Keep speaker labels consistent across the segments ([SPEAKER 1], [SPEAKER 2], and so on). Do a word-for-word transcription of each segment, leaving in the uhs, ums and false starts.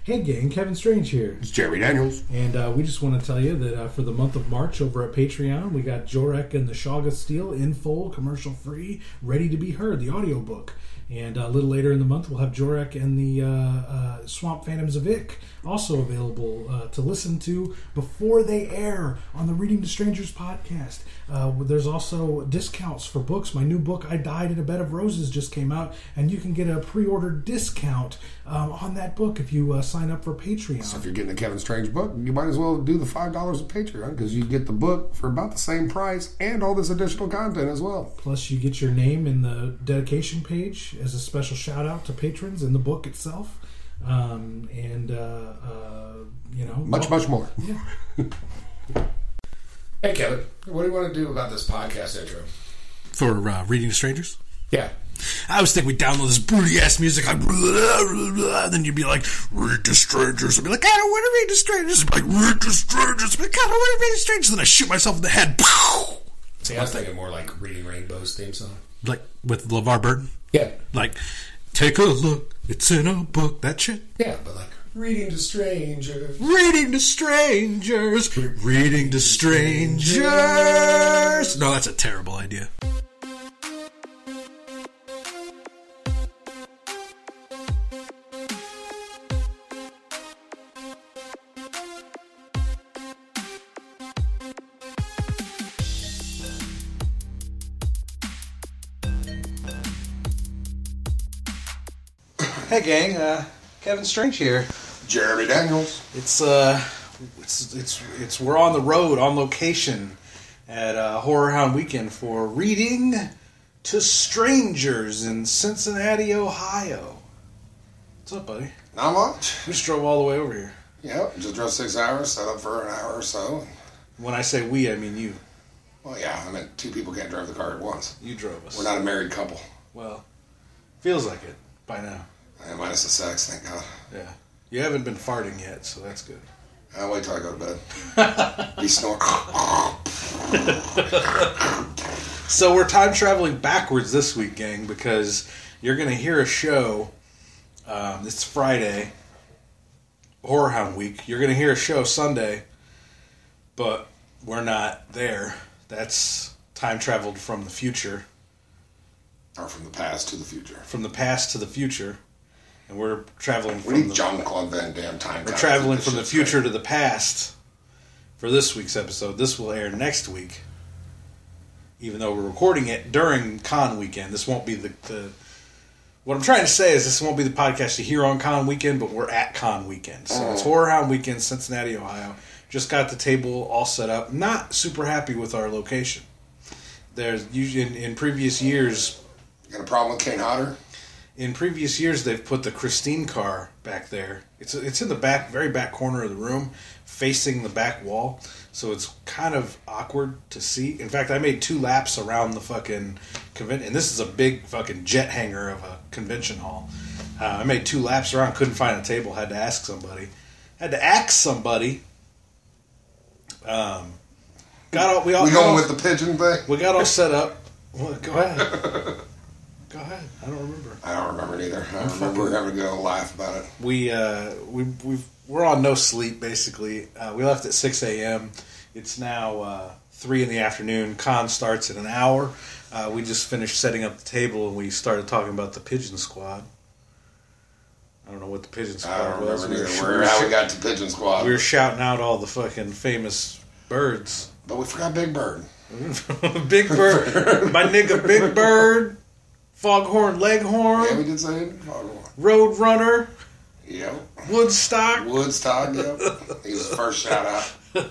[SPEAKER 1] Hey gang, Kevin Strange here.
[SPEAKER 2] It's Jeremy Daniels.
[SPEAKER 1] And uh, we just want to tell you that uh, for the month of March over at Patreon, we got Jorek and the Shauga Steel in full, commercial free, ready to be heard, the audiobook. And uh, a little later in the month, we'll have Jorek and the uh, uh, Swamp Phantoms of Ick also available uh, to listen to before they air on the Reading to Strangers podcast. Uh, there's also discounts for books. My new book, I Died in a Bed of Roses, just came out, and you can get a pre-order discount um, on that book if you uh, sign up for Patreon.
[SPEAKER 2] So if you're getting a Kevin Strange book, you might as well do the five dollars of Patreon, because you get the book for about the same price and all this additional content as well.
[SPEAKER 1] Plus, you get your name in the dedication page as a special shout-out to patrons in the book itself. Um, and, uh, uh, you know...
[SPEAKER 2] Much,
[SPEAKER 1] well,
[SPEAKER 2] much more.
[SPEAKER 1] Yeah.
[SPEAKER 2] Hey, Kevin, what do you want to do about this podcast intro?
[SPEAKER 3] For uh, Reading to Strangers?
[SPEAKER 2] Yeah.
[SPEAKER 3] I was thinking we'd download this broody-ass music, like, blah, blah, blah, then you'd be like, Read to Strangers. I'd be like, I don't want to read to strangers. I'd be like, Read to Strangers. I'd be like, I don't want to read to strangers. Then I shoot myself in the head.
[SPEAKER 2] See, I was thinking more like Reading Rainbow's theme song.
[SPEAKER 3] Like, with LeVar Burton?
[SPEAKER 2] Yeah.
[SPEAKER 3] Like, take a look, it's in a book, that shit?
[SPEAKER 2] Yeah, but like, Reading to Strangers.
[SPEAKER 3] Reading to Strangers. Reading to Strangers. No, that's a terrible idea.
[SPEAKER 1] Hey gang, uh, Kevin Strange here.
[SPEAKER 2] Jeremy Daniels.
[SPEAKER 1] It's uh, it's it's it's we're on the road, on location at uh, Horror Hound Weekend for Reading to Strangers in Cincinnati, Ohio. What's up, buddy?
[SPEAKER 2] Not much.
[SPEAKER 1] We just drove all the way over here.
[SPEAKER 2] Yep, just drove six hours, set up for an hour or so.
[SPEAKER 1] When I say we, I mean you.
[SPEAKER 2] Well, yeah, I mean, two people can't drive the car at once.
[SPEAKER 1] You drove us.
[SPEAKER 2] We're not a married couple.
[SPEAKER 1] Well, feels like it by now.
[SPEAKER 2] Yeah, minus the sex, thank God.
[SPEAKER 1] Yeah. You haven't been farting yet, so that's good.
[SPEAKER 2] I'll wait till I go to bed. Be snoring.
[SPEAKER 1] So we're time traveling backwards this week, gang, because you're going to hear a show. Um, it's Friday, Horror Hound Week. You're going to hear a show Sunday, but we're not there. That's time traveled from the future.
[SPEAKER 2] Or from the past to the future.
[SPEAKER 1] From the past to the future. And we're traveling
[SPEAKER 2] We
[SPEAKER 1] from
[SPEAKER 2] need
[SPEAKER 1] the...
[SPEAKER 2] Jean-Claude Van Damme time.
[SPEAKER 1] We're traveling from the future to the past for this week's episode. This will air next week. Even though we're recording it during Con Weekend. This won't be the, the... What I'm trying to say is this won't be the podcast you hear on Con Weekend, but we're at Con Weekend. So mm. it's Horror Hound Weekend, Cincinnati, Ohio. Just got the table all set up. Not super happy with our location. There's usually in, in previous years...
[SPEAKER 2] You got a problem with Kane Hodder?
[SPEAKER 1] In previous years, they've put the Christine car back there. It's it's in the back, very back corner of the room, facing the back wall. So it's kind of awkward to see. In fact, I made two laps around the fucking convention. And this is a big fucking jet hangar of a convention hall. Uh, I made two laps around, couldn't find a table, had to ask somebody. Had to ask somebody. Um, got all, we all,
[SPEAKER 2] we going
[SPEAKER 1] all,
[SPEAKER 2] with the pigeon thing?
[SPEAKER 1] We got all set up. Well, go ahead. Go ahead. I don't remember.
[SPEAKER 2] I don't remember it either. I I'm remember fucking, having a good laugh about it.
[SPEAKER 1] We uh, we we we're on no sleep basically. Uh, we left at six a.m. It's now uh, three in the afternoon. Con starts in an hour. Uh, we just finished setting up the table and we started talking about the Pigeon Squad. I don't know what the Pigeon Squad
[SPEAKER 2] I don't
[SPEAKER 1] was.
[SPEAKER 2] remember
[SPEAKER 1] We
[SPEAKER 2] either.
[SPEAKER 1] were,
[SPEAKER 2] Where, how we got to Pigeon Squad.
[SPEAKER 1] We were shouting out all the fucking famous birds.
[SPEAKER 2] But we forgot Big Bird.
[SPEAKER 1] Big Bird. My nigga Big Bird. Foghorn Leghorn.
[SPEAKER 2] Yeah, we did say it. Foghorn.
[SPEAKER 1] Roadrunner.
[SPEAKER 2] Yep.
[SPEAKER 1] Woodstock.
[SPEAKER 2] Woodstock, yep. He was the first shout out.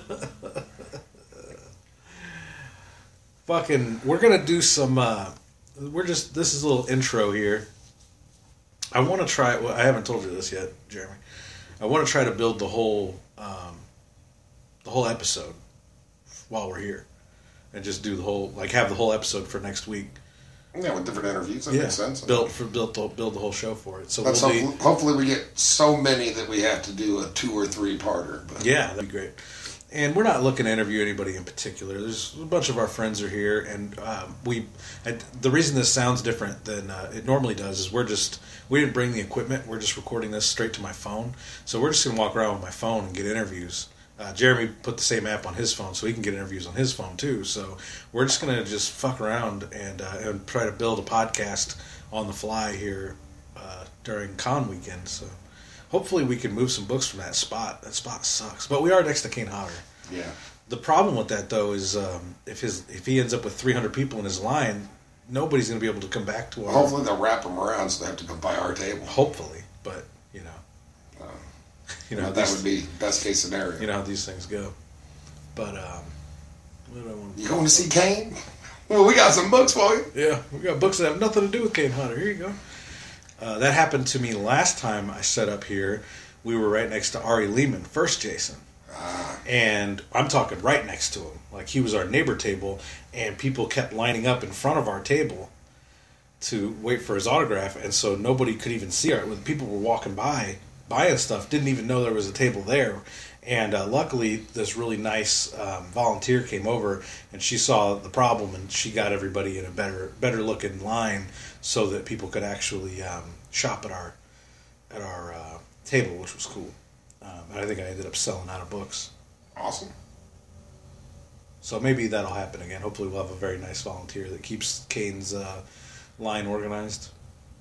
[SPEAKER 1] Fucking, we're going to do some, uh, we're just, this is a little intro here. I want to try, well, I haven't told you this yet, Jeremy. I want to try to build the whole, um, the whole episode while we're here. And just do the whole, like have the whole episode for next week.
[SPEAKER 2] Yeah, with different interviews. That
[SPEAKER 1] yeah,
[SPEAKER 2] makes sense.
[SPEAKER 1] Built for built the, build the whole show for it. So
[SPEAKER 2] Let's
[SPEAKER 1] we'll
[SPEAKER 2] hopefully,
[SPEAKER 1] be,
[SPEAKER 2] hopefully we get so many that we have to do a two or three parter. But.
[SPEAKER 1] Yeah, that'd be great.
[SPEAKER 3] and we're not looking to interview anybody in particular. There's a bunch of our friends are here, and um, we. And the reason this sounds different than uh, it normally does is we're just we didn't bring the equipment. We're just recording this straight to my phone, so we're just gonna walk around with my phone and get interviews. Uh, Jeremy put the same app on his phone, so he can get interviews on his phone too. So we're just gonna just fuck around and uh, and try to build a podcast on the fly here uh, during con weekend. So hopefully we can move some books from that spot. That spot sucks, but we are next to Kane Hodder.
[SPEAKER 2] Yeah.
[SPEAKER 3] The problem with that though is um, if his if he ends up with three hundred people in his line, nobody's gonna be able to come back to our.
[SPEAKER 2] Hopefully they'll wrap them around so they have to come by our table.
[SPEAKER 3] Hopefully, but you know. You know,
[SPEAKER 2] that
[SPEAKER 3] these,
[SPEAKER 2] would be best case scenario.
[SPEAKER 3] You know how these things go. But, um, what do I want to
[SPEAKER 2] You going to see Kane? Well, we got some books for you.
[SPEAKER 3] Yeah, we got books that have nothing to do with Kane Hodder. Here you go. Uh, that happened to me last time I set up here. We were right next to Ari Lehman, first Jason.
[SPEAKER 2] Ah.
[SPEAKER 3] And I'm talking right next to him. Like, he was our neighbor table, and people kept lining up in front of our table to wait for his autograph, and so nobody could even see our... When people were walking by... buying stuff, didn't even know there was a table there. And uh, luckily, this really nice um, volunteer came over, and she saw the problem, and she got everybody in a better better looking line so that people could actually um, shop at our at our uh, table, which was cool. Um, and I think I ended up selling out of books.
[SPEAKER 2] Awesome.
[SPEAKER 3] So maybe that'll happen again. Hopefully we'll have a very nice volunteer that keeps Kane's uh, line organized.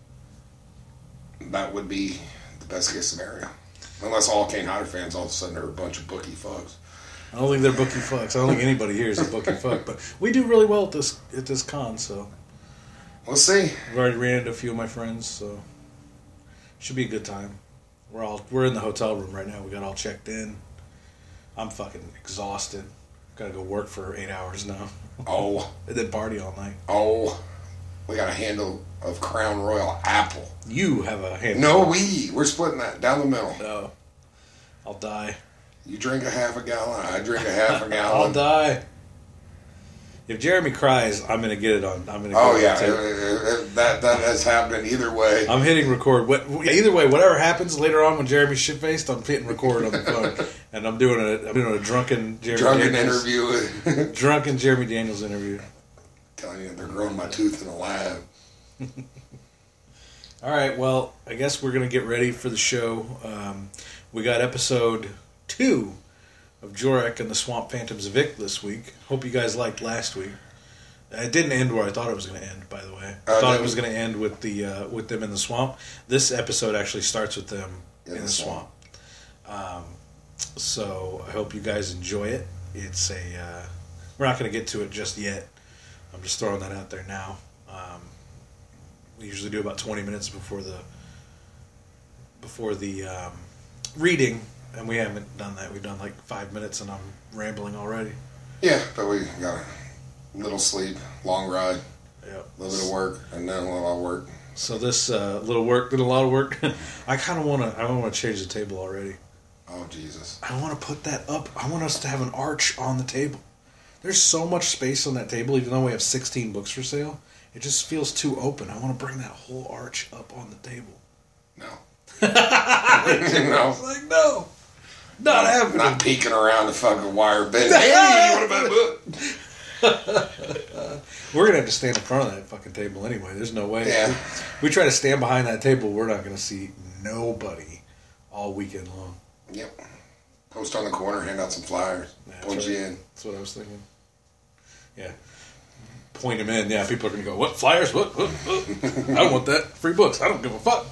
[SPEAKER 2] That would be... best case scenario. Unless all Kane Hodder fans all of a sudden are a bunch of bookie fucks.
[SPEAKER 3] I don't think they're bookie fucks. I don't think anybody here is a bookie fuck. But we do really well at this at this con, so
[SPEAKER 2] we'll see.
[SPEAKER 3] I've already ran into a few of my friends, so should be a good time. We're all we're in the hotel room right now. We got all checked in. I'm fucking exhausted. Gotta go work for eight hours now.
[SPEAKER 2] Oh.
[SPEAKER 3] And then party all night.
[SPEAKER 2] Oh. We got a handle of Crown Royal Apple.
[SPEAKER 3] You have a handle.
[SPEAKER 2] No, we. We're splitting that down the middle.
[SPEAKER 3] No. I'll die.
[SPEAKER 2] You drink a half a gallon, I drink a half a
[SPEAKER 3] I'll
[SPEAKER 2] gallon.
[SPEAKER 3] die. If Jeremy cries, I'm going to get it on. I'm going to.
[SPEAKER 2] Oh, yeah. It, it, it, that, that has happened either way.
[SPEAKER 3] I'm hitting record. What, either way, whatever happens later on when Jeremy's shit-faced, I'm hitting record on the phone. And I'm doing a, I'm doing a drunken Jeremy
[SPEAKER 2] Drunken
[SPEAKER 3] Daniels.
[SPEAKER 2] interview.
[SPEAKER 3] Drunken Jeremy Daniels interview.
[SPEAKER 2] Telling you, they're growing my tooth in the lab.
[SPEAKER 3] All right, well, I guess we're going to get ready for the show. Um, we got episode two of Jorek and the Swamp Phantoms of Vic this week. Hope you guys liked last week. It didn't end where I thought it was going to end, by the way. I
[SPEAKER 2] uh,
[SPEAKER 3] thought it was going to end with the uh, with them in the swamp. This episode actually starts with them in, in the, the swamp. swamp. Um, so I hope you guys enjoy it. It's a uh, we're not going to get to it just yet. I'm just throwing that out there now. Um, we usually do about twenty minutes before the before the um, reading, and we haven't done that. We've done like five minutes, and I'm rambling already.
[SPEAKER 2] Yeah, but we got a little sleep, long ride,
[SPEAKER 3] yep.
[SPEAKER 2] a little bit of work, and then a lot of work.
[SPEAKER 3] So this uh, little work, did a lot of work. I kind of want to. I want to change the table already.
[SPEAKER 2] Oh Jesus!
[SPEAKER 3] I want to put that up. I want us to have an arch on the table. There's so much space on that table, even though we have sixteen books for sale. It just feels too open. I want to bring that whole arch up on the table.
[SPEAKER 2] No.
[SPEAKER 3] no.
[SPEAKER 2] No.
[SPEAKER 3] It's like, no. Not
[SPEAKER 2] no,
[SPEAKER 3] happening.
[SPEAKER 2] Not peeking around the fucking wire bed. Hey, what about a book?
[SPEAKER 3] We're going to have to stand in front of that fucking table anyway. There's no way.
[SPEAKER 2] Yeah.
[SPEAKER 3] We, we try to stand behind that table, we're not going to see nobody all weekend long.
[SPEAKER 2] Yep. Post on the corner, hand out some flyers,
[SPEAKER 3] Yeah,
[SPEAKER 2] point
[SPEAKER 3] right.
[SPEAKER 2] you in.
[SPEAKER 3] That's what I was thinking. Yeah. Point them in. Yeah, people are going to go, what, flyers? What? What? What? I don't want that. Free books. I don't give a fuck.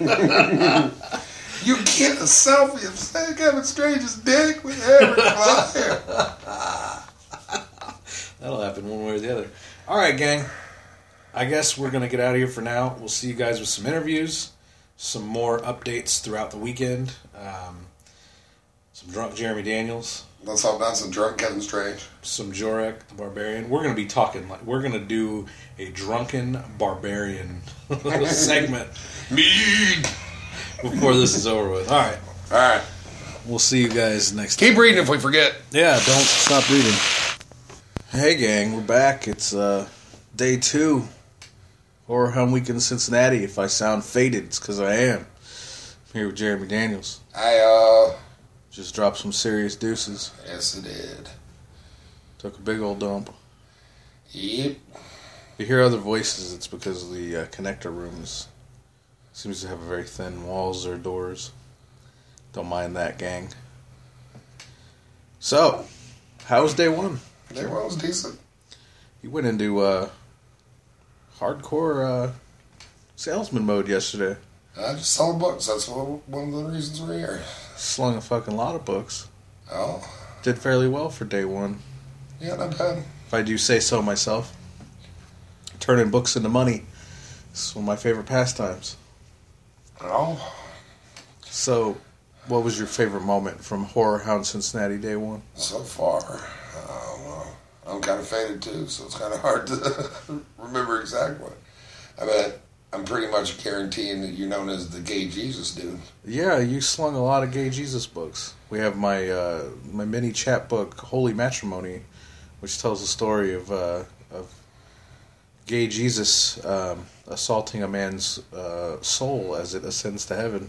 [SPEAKER 2] You get a selfie of Kevin Strange's dick with every flyer.
[SPEAKER 3] That'll happen one way or the other. All right, gang. I guess we're going to get out of here for now. We'll see you guys with some interviews, some more updates throughout the weekend, um, some drunk Jeremy Daniels.
[SPEAKER 2] Let's hope not some drunk Kevin Strange.
[SPEAKER 3] Some Jorek the Barbarian. We're going to be talking, like, we're going to do a drunken barbarian segment.
[SPEAKER 2] Mead!
[SPEAKER 3] Before this is over with. All right.
[SPEAKER 2] All right.
[SPEAKER 3] We'll see you guys next time.
[SPEAKER 2] Keep reading if we forget.
[SPEAKER 3] Yeah, don't stop reading. Hey, gang, we're back. It's uh, day two. Horror Hum Week in Cincinnati. If I sound faded, it's because I am. I'm here with Jeremy Daniels.
[SPEAKER 2] I, uh,
[SPEAKER 3] Just dropped some serious deuces.
[SPEAKER 2] Yes, it did.
[SPEAKER 3] Took a big old dump.
[SPEAKER 2] Yep.
[SPEAKER 3] If you hear other voices, it's because the uh, connector rooms seems to have very thin walls or doors. Don't mind that, gang. So, how was day one?
[SPEAKER 2] Day one was decent.
[SPEAKER 3] You went into uh, hardcore uh, salesman mode yesterday.
[SPEAKER 2] I just sold books. That's one one of the reasons we're here.
[SPEAKER 3] Slung a fucking lot of books.
[SPEAKER 2] Oh.
[SPEAKER 3] Did fairly well for day one.
[SPEAKER 2] Yeah, not bad.
[SPEAKER 3] If I do say so myself. Turning books into money. It's one of my favorite pastimes.
[SPEAKER 2] Oh.
[SPEAKER 3] So, what was your favorite moment from Horror Hound Cincinnati day one?
[SPEAKER 2] So far, uh, well, I'm kind of faded too, so it's kind of hard to remember exactly. I mean, I'm pretty much guaranteeing that you're known as the gay Jesus dude.
[SPEAKER 3] Yeah, you slung a lot of gay Jesus books. We have my uh, my mini chapbook, Holy Matrimony, which tells the story of uh, of gay Jesus um, assaulting a man's uh, soul as it ascends to heaven.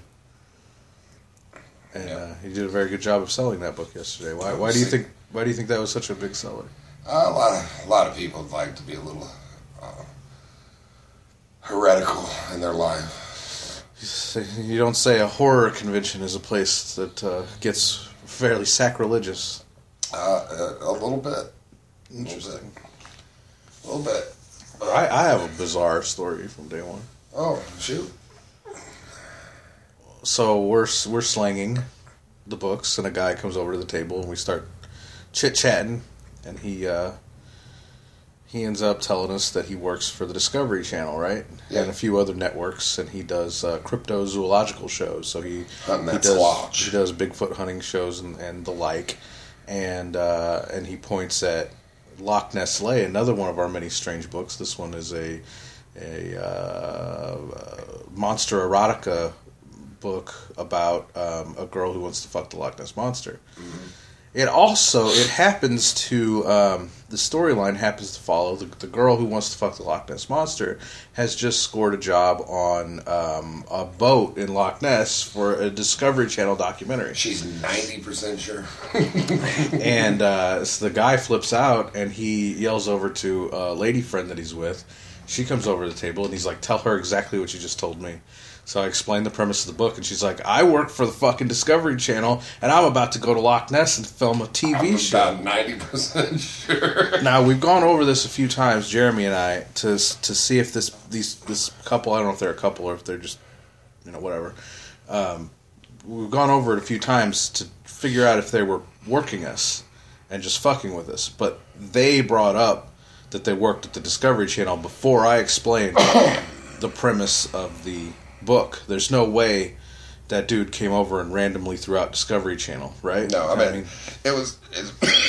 [SPEAKER 3] And uh, he did a very good job of selling that book yesterday. Why? Why do you think? Why do you think that was such a big seller?
[SPEAKER 2] Uh, a lot of a lot of people like to be a little uh, heretical in their life.
[SPEAKER 3] You don't say a horror convention is a place that uh, gets fairly sacrilegious.
[SPEAKER 2] Uh, a, a little bit.
[SPEAKER 3] Interesting.
[SPEAKER 2] A little bit. A little bit. But,
[SPEAKER 3] I, I have a bizarre story from day one.
[SPEAKER 2] Oh, shoot.
[SPEAKER 3] So we're we're slanging the books, and a guy comes over to the table, and we start chit chatting, and he uh, he ends up telling us that he works for the Discovery Channel, right,
[SPEAKER 2] yeah.
[SPEAKER 3] and a few other networks, and he does uh, cryptozoological shows. So he
[SPEAKER 2] Hunting
[SPEAKER 3] he
[SPEAKER 2] that
[SPEAKER 3] does
[SPEAKER 2] swatch.
[SPEAKER 3] he does Bigfoot hunting shows and, and the like, and uh, and he points at Loch Ness Lay, another one of our many strange books. This one is a a uh, monster erotica book about um, a girl who wants to fuck the Loch Ness Monster. Mm-hmm. It also, it happens to, um, the storyline happens to follow the, the girl who wants to fuck the Loch Ness Monster has just scored a job on um, a boat in Loch Ness for a Discovery Channel documentary.
[SPEAKER 2] She's ninety percent sure.
[SPEAKER 3] And uh, so the guy flips out and he yells over to a lady friend that he's with. She comes over to the table and he's like, tell her exactly what you just told me. So I explained the premise of the book, and she's like, I work for the fucking Discovery Channel, and I'm about to go to Loch Ness and film a T V
[SPEAKER 2] I'm
[SPEAKER 3] show.
[SPEAKER 2] I'm about ninety percent sure.
[SPEAKER 3] Now, we've gone over this a few times, Jeremy and I, to to see if this these this couple, I don't know if they're a couple or if they're just, you know, whatever. Um, we've gone over it a few times to figure out if they were working us and just fucking with us. But they brought up that they worked at the Discovery Channel before I explained the premise of the book. There's no way that dude came over and randomly threw out Discovery Channel, right?
[SPEAKER 2] No, I mean, I mean it was it,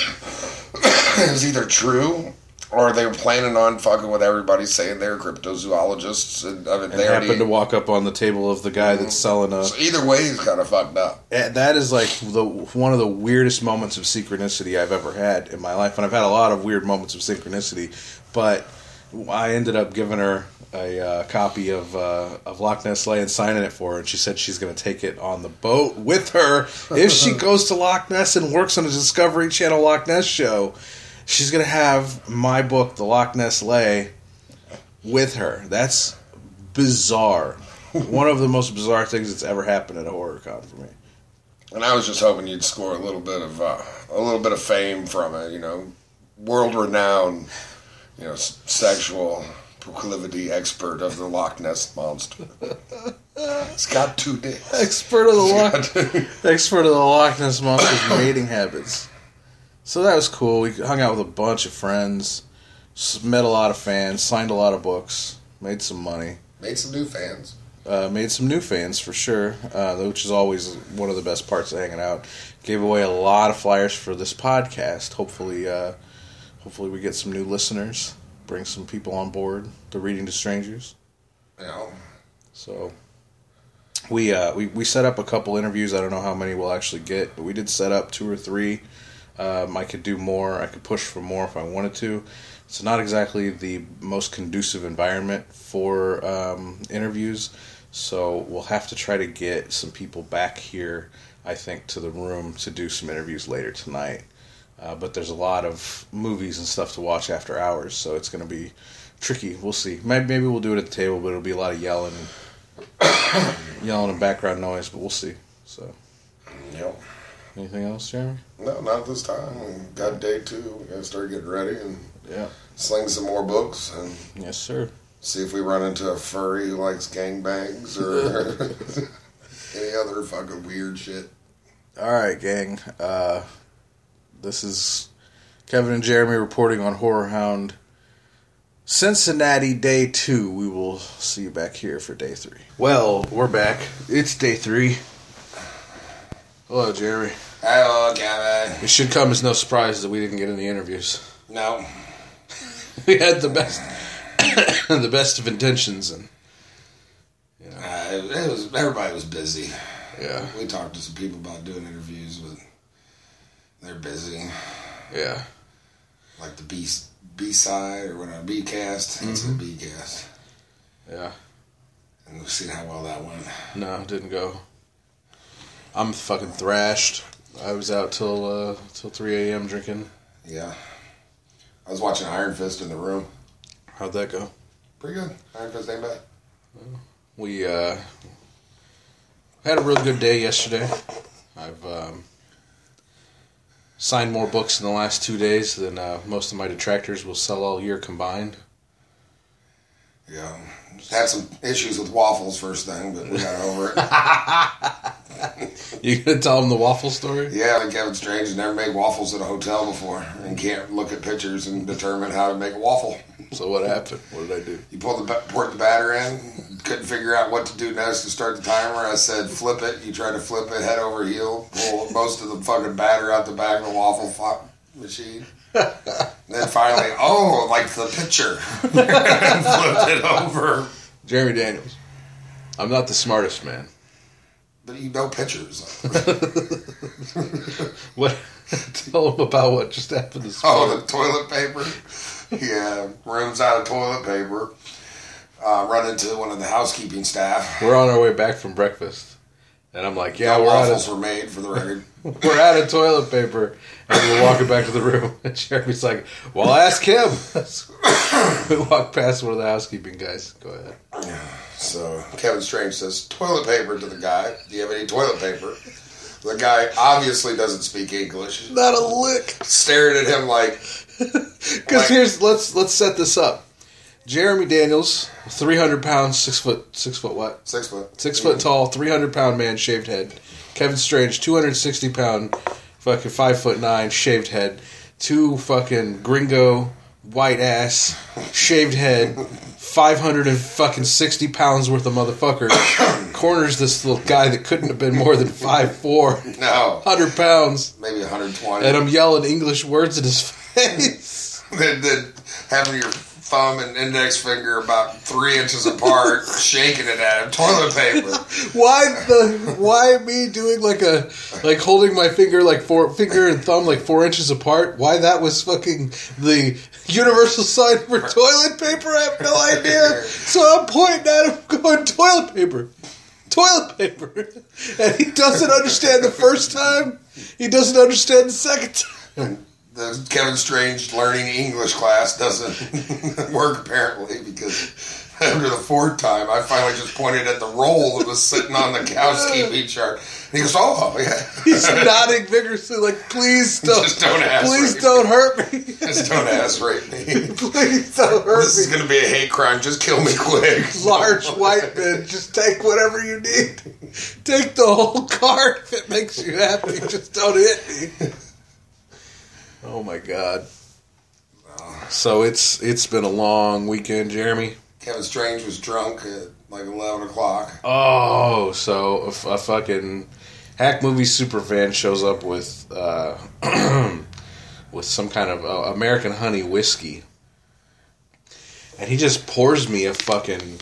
[SPEAKER 2] it was either true or they were planning on fucking with everybody saying they're cryptozoologists and, I mean,
[SPEAKER 3] and
[SPEAKER 2] they
[SPEAKER 3] happened
[SPEAKER 2] already,
[SPEAKER 3] to walk up on the table of the guy that's selling a.
[SPEAKER 2] So either way, he's kind of fucked up.
[SPEAKER 3] That is like the one of the weirdest moments of synchronicity I've ever had in my life, and I've had a lot of weird moments of synchronicity, but I ended up giving her a uh, copy of uh, of Loch Ness Lay and signing it for her, and she said she's going to take it on the boat with her if she goes to Loch Ness and works on a Discovery Channel Loch Ness show. She's going to have my book, The Loch Ness Lay, with her. That's bizarre. One of the most bizarre things that's ever happened at a horror con for me.
[SPEAKER 2] And I was just hoping you'd score a little bit of uh, a little bit of fame from it, you know, world renowned, you know, s- sexual proclivity expert of the Loch Ness Monster. It's got two dicks.
[SPEAKER 3] Expert of the Loch, expert of the Loch Ness Monster's mating habits. So that was cool. We hung out with a bunch of friends, met a lot of fans, signed a lot of books, made some money.
[SPEAKER 2] Made some new fans.
[SPEAKER 3] Uh, made some new fans for sure, uh, which is always one of the best parts of hanging out. Gave away a lot of flyers for this podcast. Hopefully, uh, hopefully we get some new listeners. Bring some people on board to Reading to Strangers.
[SPEAKER 2] Yeah.
[SPEAKER 3] So we uh, we we set up a couple interviews. I don't know how many we'll actually get, but we did set up two or three. Um, I could do more. I could push for more if I wanted to. It's not exactly the most conducive environment for um, interviews, so we'll have to try to get some people back here I think, to the room to do some interviews later tonight. Uh, but there's a lot of movies and stuff to watch after hours, so it's going to be tricky. We'll see. Maybe, maybe we'll do it at the table, but it'll be a lot of yelling and yelling and background noise, but we'll see. So,
[SPEAKER 2] Yep.
[SPEAKER 3] Anything else, Jeremy?
[SPEAKER 2] No, not this time. We got day two. We got to start getting ready and
[SPEAKER 3] Yeah.
[SPEAKER 2] sling some more books and
[SPEAKER 3] Yes, sir.
[SPEAKER 2] see if we run into a furry who likes gangbangs or any other fucking weird shit.
[SPEAKER 3] All right, gang. Uh, this is Kevin and Jeremy reporting on Horror Hound Cincinnati Day two. We will see you back here for Day three. Well, we're back. It's Day three. Hello, Jeremy.
[SPEAKER 2] Hello, Kevin.
[SPEAKER 3] It should come as no surprise that we didn't get any interviews.
[SPEAKER 2] No.
[SPEAKER 3] We had the best, the best of intentions, and
[SPEAKER 2] you know, uh, it, it was everybody was busy.
[SPEAKER 3] Yeah,
[SPEAKER 2] we talked to some people about doing interviews, but they're busy.
[SPEAKER 3] Yeah,
[SPEAKER 2] like the B B side or whatever, B cast. It's
[SPEAKER 3] mm-hmm.
[SPEAKER 2] a B cast.
[SPEAKER 3] Yeah,
[SPEAKER 2] and we've seen how well that went.
[SPEAKER 3] No, it didn't go. I'm fucking thrashed. I was out till uh, till three a.m. drinking.
[SPEAKER 2] Yeah. I was watching Iron Fist in the room.
[SPEAKER 3] How'd that go?
[SPEAKER 2] Pretty good. Iron Fist ain't bad.
[SPEAKER 3] Well, we uh, had a real good day yesterday. I've um, signed more books in the last two days than uh, most of my detractors will sell all year combined.
[SPEAKER 2] Yeah. Had some issues with waffles first thing, but we got over
[SPEAKER 3] it. You gonna tell them the waffle story?
[SPEAKER 2] Yeah, like Kevin Strange has never made waffles at a hotel before and can't look at pictures and determine how to make a waffle.
[SPEAKER 3] So what happened? What did I do?
[SPEAKER 2] You pulled the poured the batter in, couldn't figure out what to do next to start the timer. I said flip it. You tried to flip it head over heel, pull most of the fucking batter out the back of the waffle fo- machine. And then finally, oh, like the picture. And flipped it over.
[SPEAKER 3] Jeremy Daniels. I'm not the smartest man.
[SPEAKER 2] But you know pictures.
[SPEAKER 3] What? Tell them about what just happened this
[SPEAKER 2] Oh,
[SPEAKER 3] morning.
[SPEAKER 2] the toilet paper? Yeah, room's out of toilet paper. Uh, run into one of the housekeeping staff.
[SPEAKER 3] We're on our way back from breakfast. And I'm like, yeah,
[SPEAKER 2] no
[SPEAKER 3] we're
[SPEAKER 2] waffles
[SPEAKER 3] out of,
[SPEAKER 2] were made for the record.
[SPEAKER 3] We're out of toilet paper. And we're walking back to the room. And Jeremy's like, well, ask him. We walk past one of the housekeeping guys. Go ahead.
[SPEAKER 2] So Kevin Strange says, toilet paper to the guy. Do you have any toilet paper? The guy obviously doesn't speak English.
[SPEAKER 3] Not a lick.
[SPEAKER 2] Stared at him like...
[SPEAKER 3] Because
[SPEAKER 2] like,
[SPEAKER 3] here's, let's let's set this up. Jeremy Daniels, three hundred pounds, six foot, six foot what?
[SPEAKER 2] Six foot.
[SPEAKER 3] Six foot tall, three hundred pound man, shaved head. Kevin Strange, two hundred sixty pound, fucking five foot nine, shaved head. Two fucking gringo, white ass, shaved head, five hundred and fucking sixty pounds worth of motherfucker. Corners this little guy that couldn't have been more than five four.
[SPEAKER 2] No.
[SPEAKER 3] one hundred pounds.
[SPEAKER 2] Maybe one hundred twenty.
[SPEAKER 3] And I'm yelling English words in his face.
[SPEAKER 2] then, then having your thumb and index finger about three inches apart, shaking it at him. Toilet paper.
[SPEAKER 3] Why the? Why me doing like a like holding my finger like four finger and thumb like four inches apart? Why that was fucking the universal sign for toilet paper? I have no idea. So I'm pointing at him, going toilet paper, toilet paper, and he doesn't understand the first time. He doesn't understand the second time.
[SPEAKER 2] The Kevin Strange learning English class doesn't work apparently because after the fourth time I finally just pointed at the roll that was sitting on the housekeeping chart. And he goes, oh, yeah.
[SPEAKER 3] He's nodding vigorously like, please don't,
[SPEAKER 2] just don't ask
[SPEAKER 3] please
[SPEAKER 2] rape
[SPEAKER 3] don't
[SPEAKER 2] me.
[SPEAKER 3] hurt me.
[SPEAKER 2] Just don't ask rape me.
[SPEAKER 3] Please don't hurt
[SPEAKER 2] This
[SPEAKER 3] me.
[SPEAKER 2] is going to be a hate crime. Just kill me quick.
[SPEAKER 3] Large white men, just take whatever you need. Take the whole card if it makes you happy. Just don't hit me. Oh my God. So it's it's been a long weekend, Jeremy.
[SPEAKER 2] Kevin Strange was drunk at like eleven o'clock.
[SPEAKER 3] Oh, so a, a fucking hack movie superfan shows up with uh, with some kind of uh, American honey whiskey, and he just pours me a fucking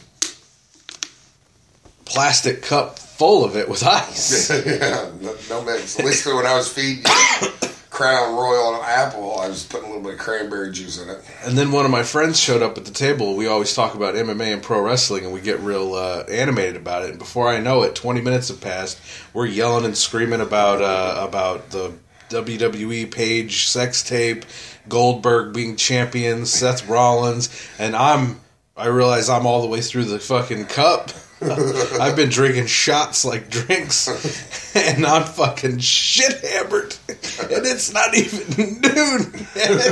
[SPEAKER 3] plastic cup full of it with ice.
[SPEAKER 2] Yeah, no, no mix. At least when I was feeding you. Crown Royal apple, I was putting a little bit of cranberry juice in it.
[SPEAKER 3] And then one of my friends showed up at the table. We always talk about M M A and pro wrestling, and we get real uh, animated about it. And before I know it, twenty minutes have passed. We're yelling and screaming about uh, about the W W E Page sex tape, Goldberg being champion, Seth Rollins, and I'm. I realize I'm all the way through the fucking cup. I've been drinking shots like drinks, and I'm fucking shit hammered, and it's not even noon.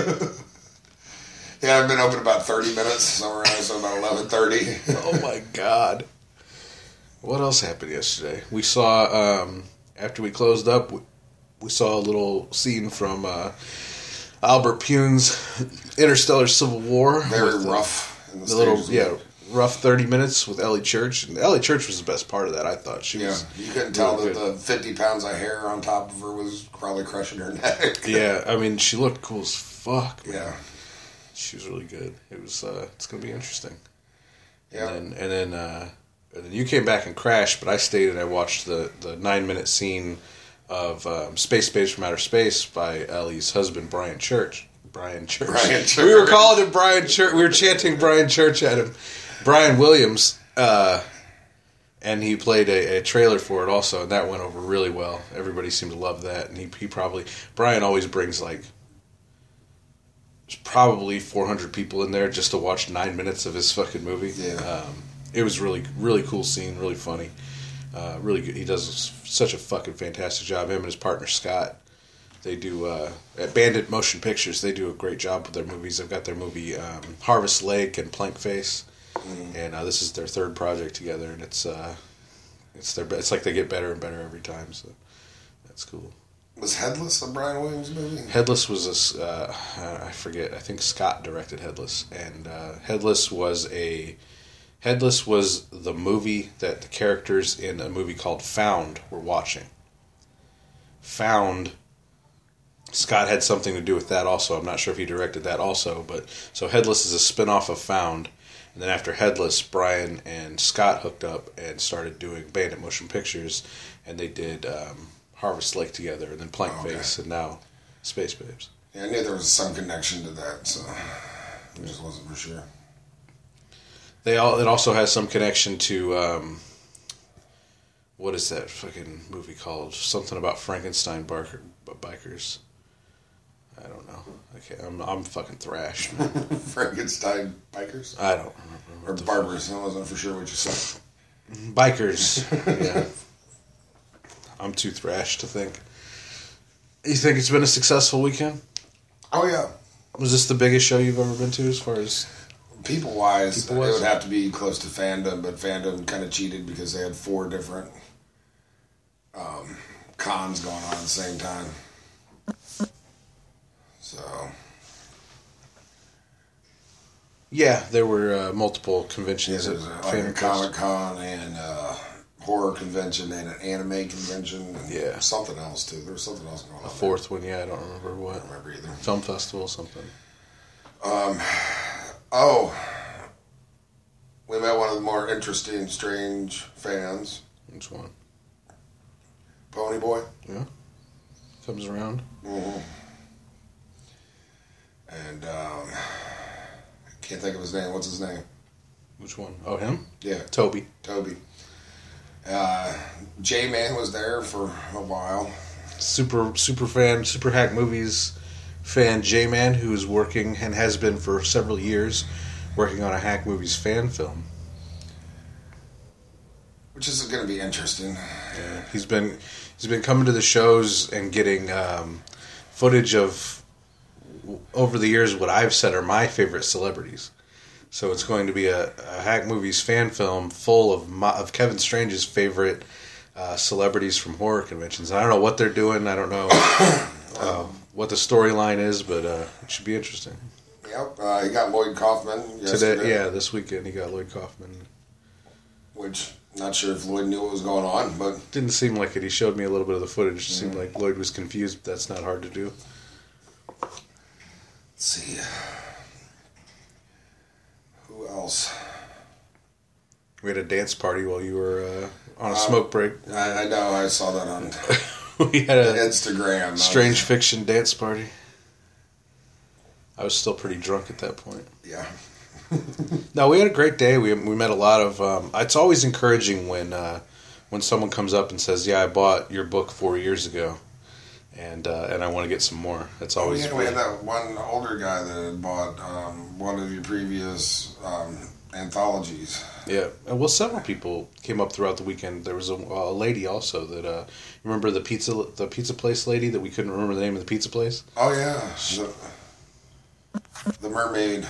[SPEAKER 2] Yeah, I've been open about thirty minutes, somewhere around, so about eleven thirty.
[SPEAKER 3] Oh my god! What else happened yesterday? We saw um, after we closed up, we, we saw a little scene from uh, Albert Pune's Interstellar Civil War.
[SPEAKER 2] Very
[SPEAKER 3] with,
[SPEAKER 2] rough.
[SPEAKER 3] Uh,
[SPEAKER 2] in the,
[SPEAKER 3] the little
[SPEAKER 2] stages.
[SPEAKER 3] yeah. Rough thirty minutes with Ellie Church, and Ellie Church was the best part of that. I thought she
[SPEAKER 2] yeah,
[SPEAKER 3] was.
[SPEAKER 2] You couldn't tell
[SPEAKER 3] really
[SPEAKER 2] that
[SPEAKER 3] good.
[SPEAKER 2] the fifty pounds of hair on top of her was probably crushing her neck.
[SPEAKER 3] Yeah, I mean, she looked cool as fuck. Man.
[SPEAKER 2] Yeah,
[SPEAKER 3] She was really good. It was. Uh, it's gonna be interesting.
[SPEAKER 2] yeah.
[SPEAKER 3] And then, and then, uh, and then you came back and crashed, but I stayed and I watched the the nine minute scene of um, Space Babes from Outer Space by Ellie's husband Brian Church. Brian Church.
[SPEAKER 2] Brian Church.
[SPEAKER 3] We were calling him Brian Church. We were chanting Brian Church at him. Brian Williams, uh, and he played a, a trailer for it also, and that went over really well. Everybody seemed to love that, and he he probably Brian always brings like there's probably four hundred people in there just to watch nine minutes of his fucking movie.
[SPEAKER 2] Yeah,
[SPEAKER 3] um, it was really really cool scene, really funny, uh, really good. He does such a fucking fantastic job. Him and his partner Scott. They do, uh, at Bandit Motion Pictures, they do a great job with their movies. They've got their movie um, Harvest Lake and Plank Face, mm. and uh, this is their third project together, and it's uh, it's their it's like they get better and better every time, so that's cool.
[SPEAKER 2] Was Headless a Brian Williams movie?
[SPEAKER 3] Headless was a, uh, I forget, I think Scott directed Headless, and uh, Headless was a, Headless was the movie that the characters in a movie called Found were watching. Found... Scott had something to do with that also. I'm not sure if he directed that also, but so Headless is a spin-off of Found, and then after Headless, Brian and Scott hooked up and started doing Bandit Motion Pictures, and they did um, Harvest Lake together, and then Plank
[SPEAKER 2] Oh, okay.
[SPEAKER 3] Face, and now Space Babes.
[SPEAKER 2] Yeah, I knew there was some connection to that, so I just wasn't for sure.
[SPEAKER 3] They all it also has some connection to um, what is that fucking movie called? Something about Frankenstein barker, bikers. I don't know. Okay, I'm I'm fucking thrashed.
[SPEAKER 2] Frankenstein bikers?
[SPEAKER 3] I don't remember.
[SPEAKER 2] Or barbers. I wasn't for sure what you said.
[SPEAKER 3] Bikers. Yeah. I'm too thrashed to think. You think it's been a successful weekend?
[SPEAKER 2] Oh, yeah.
[SPEAKER 3] Was this the biggest show you've ever been to as far as...
[SPEAKER 2] People-wise,
[SPEAKER 3] People-wise?
[SPEAKER 2] it would have to be close to Fandom, but Fandom kind of cheated because they had four different um, cons going on at the same time. So...
[SPEAKER 3] Yeah, there were uh, multiple conventions.
[SPEAKER 2] Yeah,
[SPEAKER 3] at
[SPEAKER 2] there's a, like
[SPEAKER 3] Fan
[SPEAKER 2] a
[SPEAKER 3] Fest.
[SPEAKER 2] Comic Con and a horror convention and an anime convention. And
[SPEAKER 3] Yeah.
[SPEAKER 2] something else too. There was something else going on.
[SPEAKER 3] A fourth one, yeah, I don't remember what.
[SPEAKER 2] I don't remember either.
[SPEAKER 3] Film festival, something.
[SPEAKER 2] Um, oh, we met one of the more interesting, strange fans,
[SPEAKER 3] Which one?
[SPEAKER 2] Pony Boy.
[SPEAKER 3] Yeah. Comes around.
[SPEAKER 2] Mm-hmm. And um, I can't think of his name. What's his name?
[SPEAKER 3] Which one? Oh, him?
[SPEAKER 2] Yeah,
[SPEAKER 3] Toby.
[SPEAKER 2] Toby. Uh, J-Man was there for a while.
[SPEAKER 3] Super super fan, Super Hack Movies fan J-Man, who is working and has been for several years working on a Hack Movies fan film.
[SPEAKER 2] Which is going to be interesting.
[SPEAKER 3] Yeah, he's been he's been coming to the shows and getting um, footage of over the years what I've said are my favorite celebrities. So it's going to be a, a Hack Movies fan film full of my, of Kevin Strange's favorite uh, celebrities from horror conventions. And I don't know what they're doing. I don't know uh, what the storyline is, but uh, it should be interesting.
[SPEAKER 2] Yep, uh, he got Lloyd Kaufman yesterday.
[SPEAKER 3] Today, yeah, this weekend he got Lloyd Kaufman.
[SPEAKER 2] Which, not sure if Lloyd knew what was going on, but...
[SPEAKER 3] Didn't seem like it. He showed me a little bit of the footage. It seemed like Lloyd was confused, but that's not hard to do.
[SPEAKER 2] Let's see. Who else?
[SPEAKER 3] We had a dance party while you were uh, on a smoke break.
[SPEAKER 2] I, I know, I saw that on
[SPEAKER 3] we had a
[SPEAKER 2] Instagram
[SPEAKER 3] strange fiction dance party. I was still pretty drunk at that point.
[SPEAKER 2] Yeah.
[SPEAKER 3] No, we had a great day. We we met a lot of. Um, it's always encouraging when uh, when someone comes up and says, "Yeah, I bought your book four years ago, and uh, and I want to get some more." That's always.
[SPEAKER 2] Oh, yeah, we had that one older guy that had bought um, one of your previous um, anthologies.
[SPEAKER 3] Yeah, and well, several people came up throughout the weekend. There was a, a lady also that uh, remember the pizza the pizza place lady that we couldn't remember the name of the pizza place.
[SPEAKER 2] Oh yeah, the, the mermaid.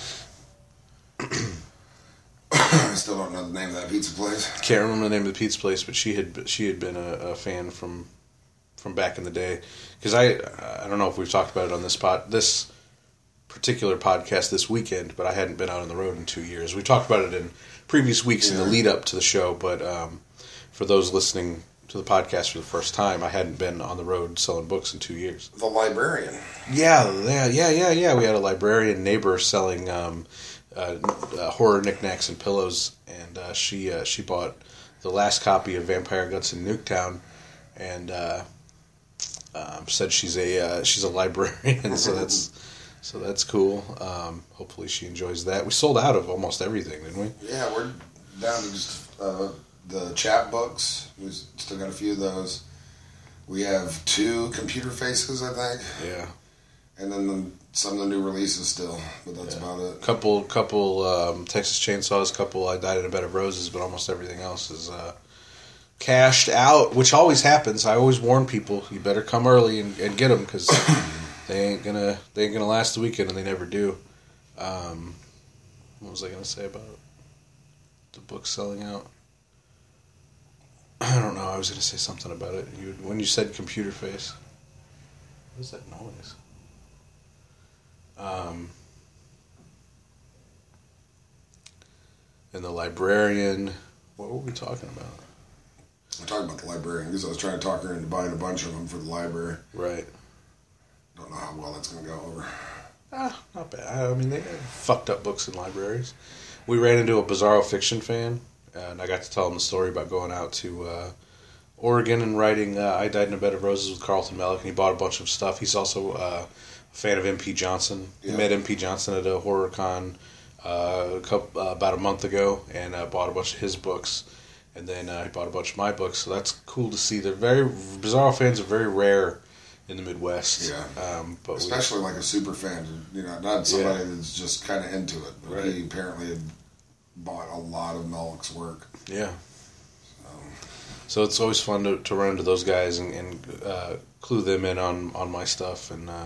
[SPEAKER 2] I still don't know the name of that pizza place.
[SPEAKER 3] Can't remember the name of the pizza place, but she had she had been a, a fan from from back in the day. Because I I don't know if we've talked about it on this pod this particular podcast this weekend, but I hadn't been out on the road in two years. We talked about it in previous weeks yeah. in the lead up to the show, but um, for those listening to the podcast for the first time, I hadn't been on the road selling books in two years.
[SPEAKER 2] The librarian.
[SPEAKER 3] Yeah, yeah, yeah, yeah, yeah. We had a librarian neighbor selling um, uh, uh, horror knickknacks and pillows, and uh, she uh, she bought the last copy of Vampire Guts in Nuketown, and uh, um, said she's a uh, she's a librarian, so that's so that's cool. Um, hopefully, she enjoys that. We sold out of almost everything, didn't we?
[SPEAKER 2] Yeah, we're down to just. Uh, The chapbooks, we still got a few of those. We have two computer faces, I think.
[SPEAKER 3] Yeah.
[SPEAKER 2] And then the, some of the new releases still, but that's yeah. about it.
[SPEAKER 3] Couple, couple um, Texas Chainsaws, couple I Died in a Bed of Roses, but almost everything else is uh, cashed out, which always happens. I always warn people, you better come early and, and get them, because they ain't gonna they ain't gonna last the weekend, and they never do. Um, what was I gonna say about the book selling out? I don't know. I was going to say something about it. You, when you said computer face, what is that noise? Um, and the librarian. What were we talking about?
[SPEAKER 2] I'm talking about the librarian because I was trying to talk her into buying a bunch of them for the library.
[SPEAKER 3] Right.
[SPEAKER 2] Don't know how well that's going to go over.
[SPEAKER 3] Ah, not bad. I mean, they have fucked up books in libraries. We ran into a Bizarro Fiction fan. And I got to tell him the story about going out to uh, Oregon and writing uh, I Died in a Bed of Roses with Carlton Mellick, and he bought a bunch of stuff. He's also uh, a fan of M P Johnson. Yeah. He met M P Johnson at a horror con uh, a couple, uh, about a month ago and uh, bought a bunch of his books. And then uh, he bought a bunch of my books, so that's cool to see. They're very Bizarro fans are very rare in the Midwest.
[SPEAKER 2] Yeah,
[SPEAKER 3] um, but
[SPEAKER 2] especially
[SPEAKER 3] we,
[SPEAKER 2] like a super fan, you know, not somebody yeah. that's just kind of into it. But
[SPEAKER 3] right.
[SPEAKER 2] He apparently had bought a lot of Mellick's work.
[SPEAKER 3] Yeah. So, so it's always fun to, to run into those guys and, and uh, clue them in on, on my stuff and uh,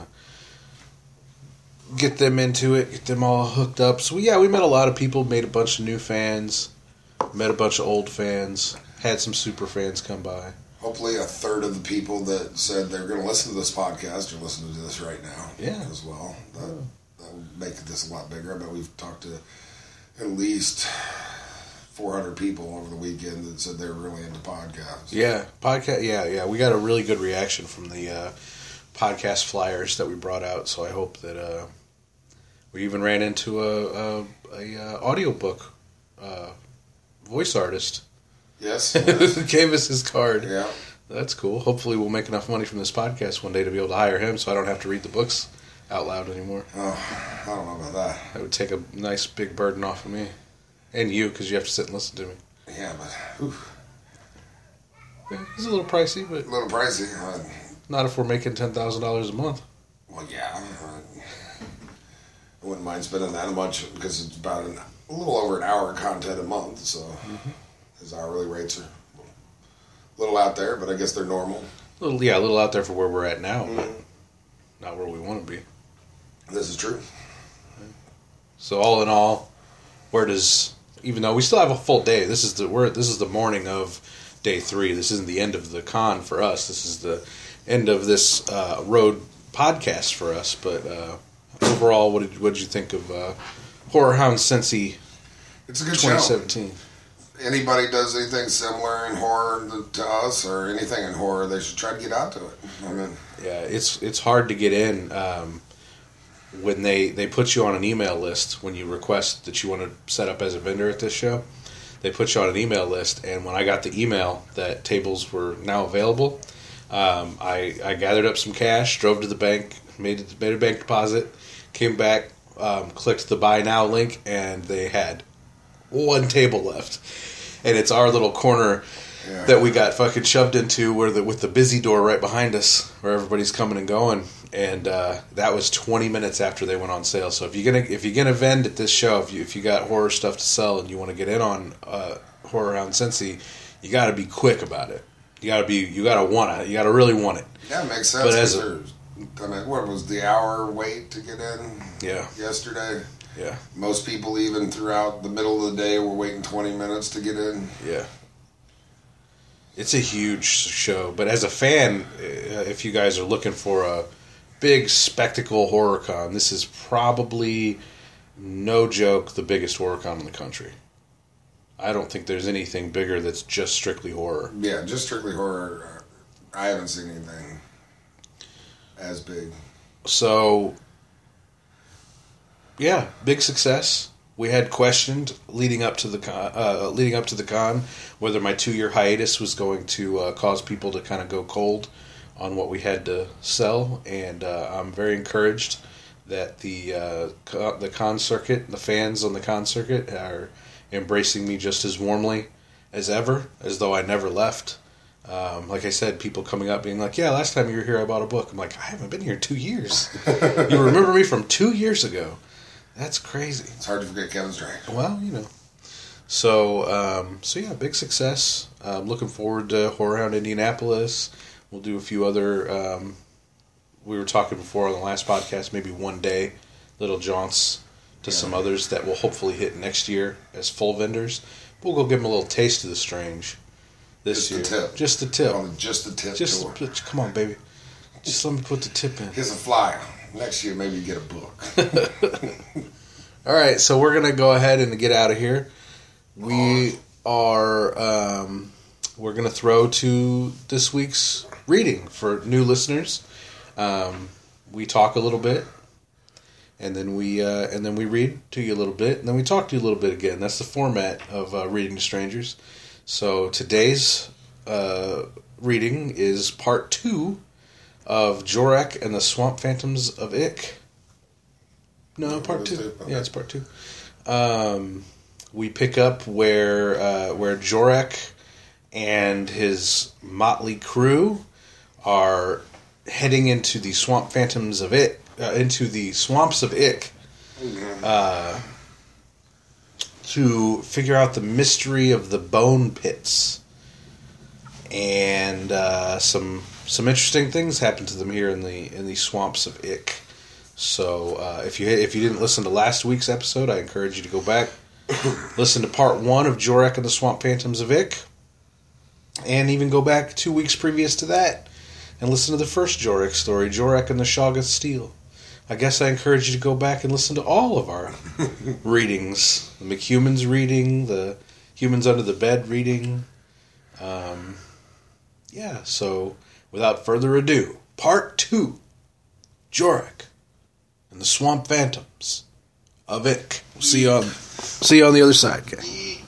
[SPEAKER 3] get them into it, get them all hooked up. So, yeah, we met a lot of people, made a bunch of new fans, met a bunch of old fans, had some super fans come by.
[SPEAKER 2] Hopefully a third of the people that said they're going to listen to this podcast are listening to this right now
[SPEAKER 3] yeah.
[SPEAKER 2] as well. That, yeah. that will make this a lot bigger. I bet we've talked to at least four hundred people over the weekend that said they were really into podcasts.
[SPEAKER 3] Yeah, podcast. Yeah, yeah. We got a really good reaction from the uh, podcast flyers that we brought out. So I hope that uh, we even ran into a, a, a uh, audiobook uh, voice artist.
[SPEAKER 2] Yes, yes.
[SPEAKER 3] Gave us his card.
[SPEAKER 2] Yeah,
[SPEAKER 3] that's cool. Hopefully, we'll make enough money from this podcast one day to be able to hire him, so I don't have to read the books out loud anymore.
[SPEAKER 2] Oh, I don't know about that.
[SPEAKER 3] That would take a nice big burden off of me. And you, because you have to sit and listen to me.
[SPEAKER 2] Yeah, but... Oof.
[SPEAKER 3] Yeah, it's a little pricey, but...
[SPEAKER 2] A little pricey. Uh,
[SPEAKER 3] not if we're making ten thousand dollars a month.
[SPEAKER 2] Well, yeah. Uh, I wouldn't mind spending that much, because it's about an, a little over an hour of content a month, so... Mm-hmm. His hourly rates are a little out there, but I guess they're normal.
[SPEAKER 3] A little, yeah, a little out there for where we're at now, mm-hmm. but not where we want to be.
[SPEAKER 2] This is true.
[SPEAKER 3] So all in all, where does even though we still have a full day, this is the we're this is the morning of day three. This isn't the end of the con for us. This is the end of this uh, road podcast for us. But uh, overall, what did what did you think of uh, Horror Hound Sensi?
[SPEAKER 2] It's a good
[SPEAKER 3] twenty seventeen.
[SPEAKER 2] Show. Anybody does anything similar in horror to us or anything in horror, they should try to get out to it. I mean,
[SPEAKER 3] yeah, it's it's hard to get in um, when they, they put you on an email list when you request that you want to set up as a vendor at this show. They put you on an email list, and when I got the email that tables were now available, Um, I, I gathered up some cash, drove to the bank, made, made a bank deposit, came back, um, clicked the buy now link, and they had one table left. And it's our little corner yeah. that we got fucking shoved into where the, with the busy door right behind us where everybody's coming and going. And uh, that was twenty minutes after they went on sale. So if you're gonna if you're gonna vend at this show, if you if you got horror stuff to sell and you want to get in on uh, Horror Around Cincy, you got to be quick about it. You got to be you got to want it. You got to really want it.
[SPEAKER 2] Yeah, it makes sense.
[SPEAKER 3] But as a,
[SPEAKER 2] I mean, what was the hour wait to get in?
[SPEAKER 3] Yeah.
[SPEAKER 2] Yesterday.
[SPEAKER 3] Yeah.
[SPEAKER 2] Most people, even throughout the middle of the day, were waiting twenty minutes to get in.
[SPEAKER 3] Yeah. It's a huge show, but as a fan, if you guys are looking for a big spectacle horror con, this is probably, no joke, the biggest horror con in the country. I don't think there's anything bigger that's just strictly horror.
[SPEAKER 2] Yeah, just strictly horror. I haven't seen anything as big.
[SPEAKER 3] So, yeah, big success. We had questioned leading up to the con, uh, leading up to the con whether my two-year hiatus was going to uh, cause people to kind of go cold on what we had to sell, and uh, I'm very encouraged that the uh, co- the con circuit, the fans on the con circuit, are embracing me just as warmly as ever, as though I never left. Um, like I said, people coming up being like, "Yeah, last time you were here, I bought a book." I'm like, "I haven't been here two years. You remember me from two years ago? That's crazy."
[SPEAKER 2] It's hard to forget Kevin Strange.
[SPEAKER 3] Well, you know. So, um, so yeah, big success. I'm looking forward to Horror Hound Indianapolis. We'll do a few other, um, we were talking before on the last podcast, maybe one day, little jaunts to yeah. some others that will hopefully hit next year as full vendors. We'll go give them a little taste of the strange this
[SPEAKER 2] just
[SPEAKER 3] year.
[SPEAKER 2] Just a tip.
[SPEAKER 3] Just a tip.
[SPEAKER 2] On just a tip
[SPEAKER 3] just
[SPEAKER 2] tour.
[SPEAKER 3] A, come on, baby. Just let me put the tip in.
[SPEAKER 2] Here's a flyer. Next year, maybe you get a book.
[SPEAKER 3] All right, so we're going to go ahead and get out of here. We are, um, we're going to throw to this week's reading for new listeners. Um, we talk a little bit, and then we uh, and then we read to you a little bit, and then we talk to you a little bit again. That's the format of uh, Reading to Strangers. So today's uh, reading is part two of Jorek and the Swamp Phantoms of Ick. No, part two. Yeah, it's part two. Um, we pick up where uh, where Jorek and his motley crew are heading into the Swamp Phantoms of Ick, uh, into the swamps of Ick, uh, to figure out the mystery of the bone pits. And uh, some some interesting things happen to them here in the in the swamps of Ick. So uh, if you if you didn't listen to last week's episode, I encourage you to go back, listen to part one of Jorek and the Swamp Phantoms of Ick, and even go back two weeks previous to that and listen to the first Jorek story, Jorek and the Shoggoth Steel. I guess I encourage you to go back and listen to all of our readings, the McHumans reading, the Humans Under the Bed reading. Um, yeah, so without further ado, part two, Jorek and the Swamp Phantoms of Ick. We'll see you on, see you on the other side, okay?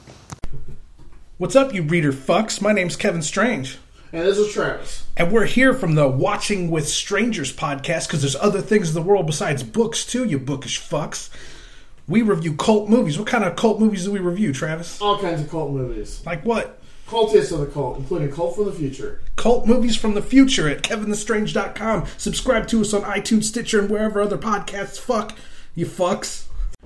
[SPEAKER 1] What's up, you reader fucks? My name's Kevin Strange.
[SPEAKER 4] And this is Travis.
[SPEAKER 1] And we're here from the Watching with Strangers podcast, because there's other things in the world besides books, too, you bookish fucks. We review cult movies. What kind of cult movies do we review, Travis?
[SPEAKER 4] All kinds of cult movies.
[SPEAKER 1] Like what?
[SPEAKER 4] Cultists of the cult, including Cult from the Future.
[SPEAKER 1] Cult movies from the future at kevin the strange dot com. Subscribe to us on iTunes, Stitcher, and wherever other podcasts fuck, you fucks.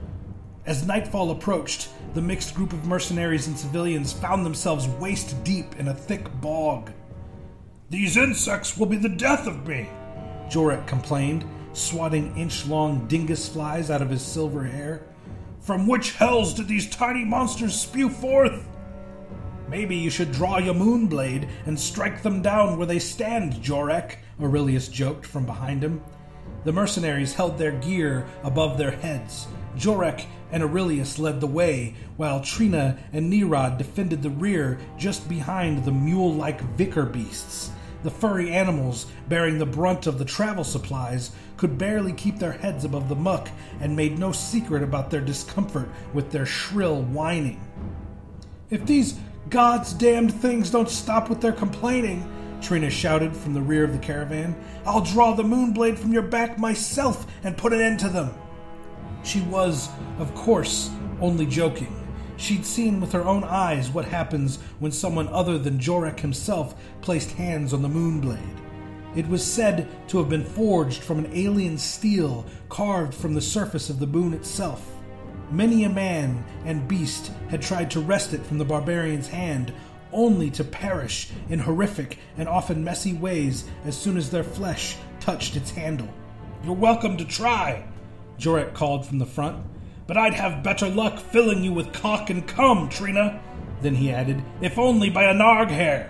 [SPEAKER 1] As nightfall approached, the mixed group of mercenaries and civilians found themselves waist deep in a thick bog. "These insects will be the death of me," Jorek complained, swatting inch-long dingus flies out of his silver hair. "From which hells did these tiny monsters spew forth?" "Maybe you should draw your moonblade and strike them down where they stand, Jorek," Aurelius joked from behind him. The mercenaries held their gear above their heads. Jorek and Aurelius led the way, while Trina and Nerod defended the rear just behind the mule-like vicar beasts. The furry animals, bearing the brunt of the travel supplies, could barely keep their heads above the muck and made no secret about their discomfort with their shrill whining. "If these God's damned things don't stop with their complaining," Trina shouted from the rear of the caravan. "I'll draw the Moonblade from your back myself and put an end to them." She was, of course, only joking. She'd seen with her own eyes what happens when someone other than Jorek himself placed hands on the Moonblade. It was said to have been forged from an alien steel carved from the surface of the moon itself. Many a man and beast had tried to wrest it from the barbarian's hand, only to perish in horrific and often messy ways as soon as their flesh touched its handle. "You're welcome to try," Jorek called from the front, "but I'd have better luck filling you with cock and cum, Trina." Then he added, "If only by a narg hair."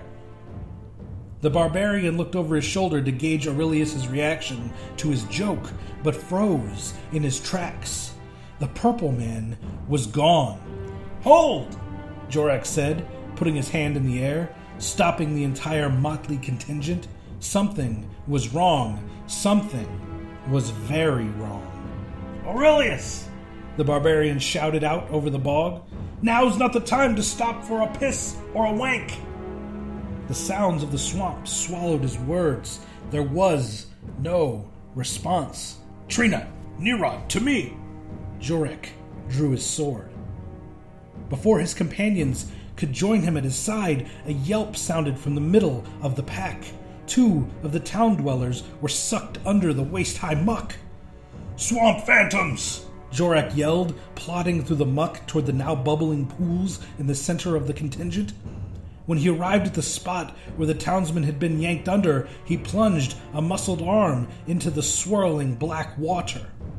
[SPEAKER 1] The barbarian looked over his shoulder to gauge Aurelius's reaction to his joke, but froze in his tracks. The purple man was gone. "Hold!" Jorek said, putting his hand in the air, stopping the entire motley contingent. Something was wrong. Something was very wrong. "Aurelius!" the barbarian shouted out over the bog. "Now's not the time to stop for a piss or a wank." The sounds of the swamp swallowed his words. There was no response. "Trina, Nirod, to me!" Jorek drew his sword. Before his companions could join him at his side, a yelp sounded from the middle of the pack. Two of the town dwellers were sucked under the waist-high muck. "Swamp phantoms!" Jorek yelled, plodding through the muck toward the now bubbling pools in the center of the contingent. When he arrived at the spot where the townsman had been yanked under, he plunged a muscled arm into the swirling black water.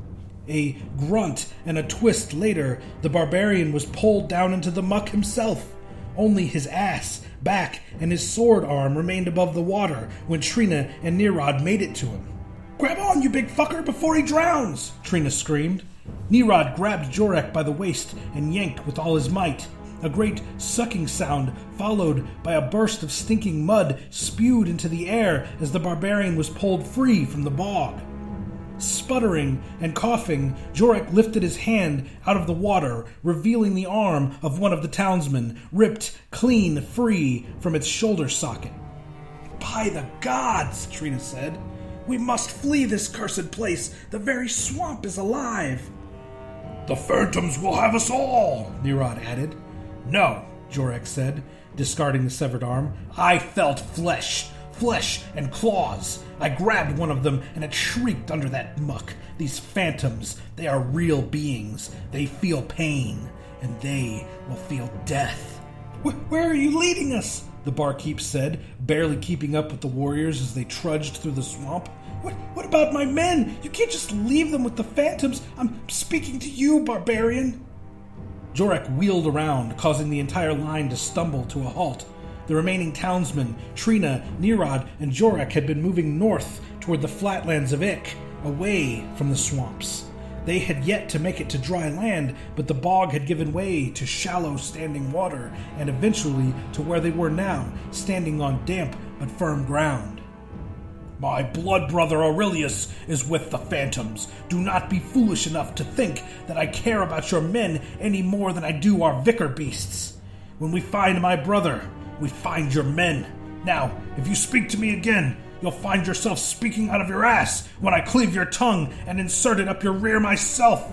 [SPEAKER 1] A grunt and a twist later, the barbarian was pulled down into the muck himself. Only his ass, back, and his sword arm remained above the water when Trina and Nirod made it to him. "Grab on, you big fucker, before he drowns!" Trina screamed. Nirod grabbed Jorek by the waist and yanked with all his might. A great sucking sound, followed by a burst of stinking mud, spewed into the air as the barbarian was pulled free from the bog. Sputtering and coughing, Jorek lifted his hand out of the water, revealing the arm of one of the townsmen, ripped clean free from its shoulder socket. "By the gods," Trina said, "we must flee this cursed place. The very swamp is alive." "The phantoms will have us all," Nirod added. "No," Jorek said, discarding the severed arm. "I felt flesh. Flesh and claws. I grabbed one of them and it shrieked under that muck. These phantoms, they are real beings. They feel pain, and they will feel death." "Where are you leading us?" the barkeep said, barely keeping up with the warriors as they trudged through the swamp. What, what about my men? You can't just leave them with the phantoms. I'm speaking to you, barbarian." Jorek wheeled around, causing the entire line to stumble to a halt. The remaining townsmen, Trina, Nirod, and Jorek had been moving north toward the flatlands of Ik, away from the swamps. They had yet to make it to dry land, but the bog had given way to shallow standing water, and eventually to where they were now, standing on damp but firm ground. "My blood brother Aurelius is with the phantoms. Do not be foolish enough to think that I care about your men any more than I do our vicar beasts. When we find my brother, we find your men. Now, if you speak to me again, you'll find yourself speaking out of your ass when I cleave your tongue and insert it up your rear myself."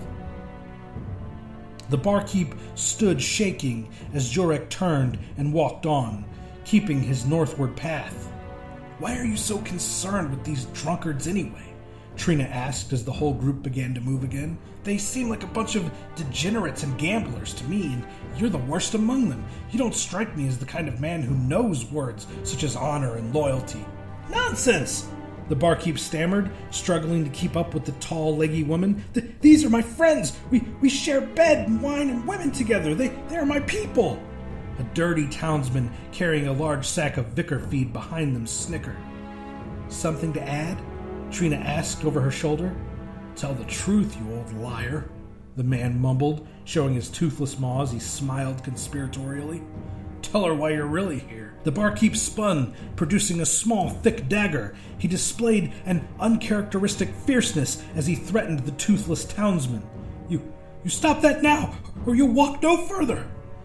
[SPEAKER 1] The barkeep stood shaking as Jorek turned and walked on, keeping his northward path. "Why are you so concerned with these drunkards anyway?" Trina asked as the whole group began to move again. "They seem like a bunch of degenerates and gamblers to me, and you're the worst among them. You don't strike me as the kind of man who knows words such as honor and loyalty." "Nonsense!" the barkeep stammered, struggling to keep up with the tall, leggy woman. Th- "These are my friends. We we share bed and wine and women together. They, they are my people." A dirty townsman carrying a large sack of vicar feed behind them snickered. "Something to add?" Trina asked over her shoulder. "Tell the truth, you old liar," the man mumbled, showing his toothless maw as he smiled conspiratorially. "Tell her why you're really here." The barkeep spun, producing a small, thick dagger. He displayed an uncharacteristic fierceness as he threatened the toothless townsman. You, you stop that now, or you'll walk no further."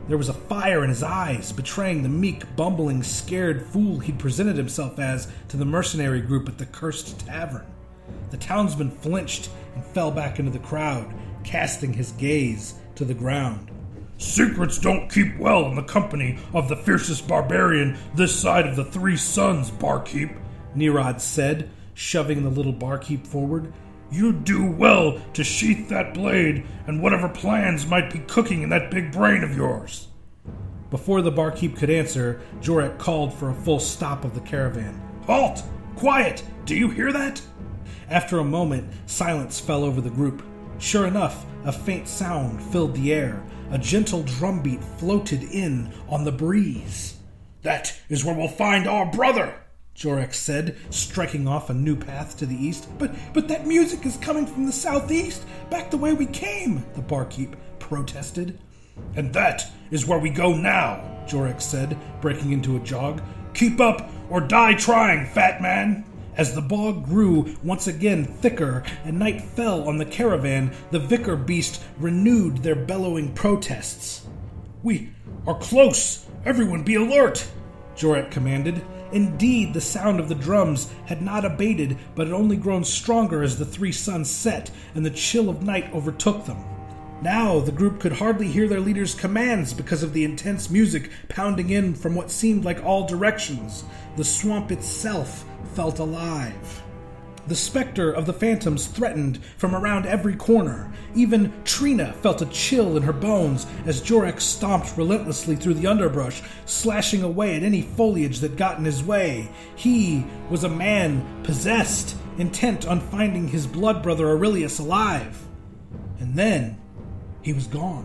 [SPEAKER 1] There was a fire in his eyes, betraying the meek, bumbling, scared fool he'd presented himself as to the mercenary group at the Cursed Tavern. The townsman flinched and fell back into the crowd, casting his gaze to the ground. "Secrets don't keep well in the company of the fiercest barbarian this side of the Three Suns, barkeep," Nerod said, shoving the little barkeep forward. "You'd do well to sheath that blade and whatever plans might be cooking in that big brain of yours." Before the barkeep could answer, Jorek called for a full stop of the caravan. "Halt! Quiet! Do you hear that?" After a moment, silence fell over the group. Sure enough, a faint sound filled the air. A gentle drumbeat floated in on the breeze. "That is where we'll find our brother," Jorek said, striking off a new path to the east. But but that music is coming from the southeast, back the way we came," the barkeep protested. "And that is where we go now," Jorek said, breaking into a jog. "Keep up or die trying, fat man." As the bog grew once again thicker and night fell on the caravan, the vicar beast renewed their bellowing protests. "We are close! Everyone be alert!" Jorek commanded. Indeed, the sound of the drums had not abated, but had only grown stronger as the three suns set and the chill of night overtook them. Now the group could hardly hear their leader's commands because of the intense music pounding in from what seemed like all directions. The swamp itself felt alive. The specter of the phantoms threatened from around every corner. Even Trina felt a chill in her bones as Jorek stomped relentlessly through the underbrush, slashing away at any foliage that got in his way. He was a man possessed, intent on finding his blood brother Aurelius alive. And then he was gone.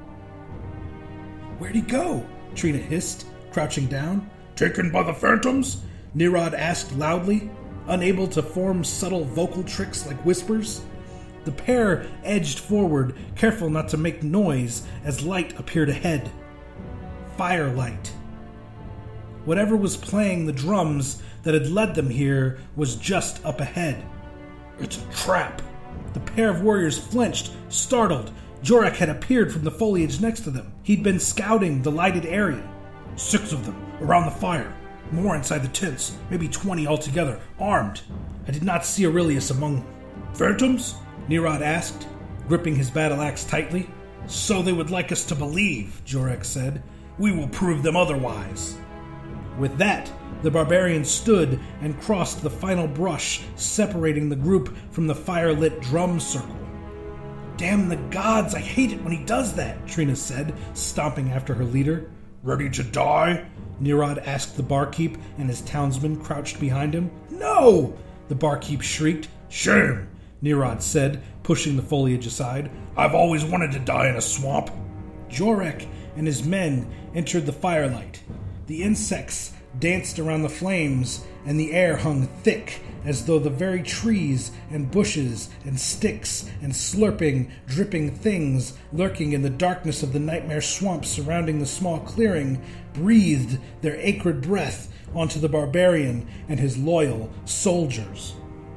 [SPEAKER 1] "Where'd he go?" Trina hissed, crouching down. "Taken by the phantoms?" Nerod asked loudly, unable to form subtle vocal tricks like whispers. The pair edged forward, careful not to make noise, as light appeared ahead. Firelight. Whatever was playing the drums that had led them here was just up ahead. "It's a trap." The pair of warriors flinched, startled. Jorek had appeared from the foliage next to them. He'd been scouting the lighted area. "Six of them, around the fire. More inside the tents, maybe twenty altogether, armed. I did not see Aurelius among them." "Phantoms?" Nerod asked, gripping his battle axe tightly. "So they would like us to believe," Jorek said. "We will prove them otherwise." With that, the barbarian stood and crossed the final brush, separating the group from the fire-lit drum circle. "Damn the gods, I hate it when he does that," Trina said, stomping after her leader. "Ready to die?" Nerod asked the barkeep, and his townsmen crouched behind him. "No!" the barkeep shrieked. "Shame!" Nerod said, pushing the foliage aside. "I've always wanted to die in a swamp." Jorek and his men entered the firelight. The insects danced around the flames, and the air hung thick, as though the very trees and bushes and sticks and slurping, dripping things lurking in the darkness of the nightmare swamp surrounding the small clearing breathed their acrid breath onto the barbarian and his loyal soldiers.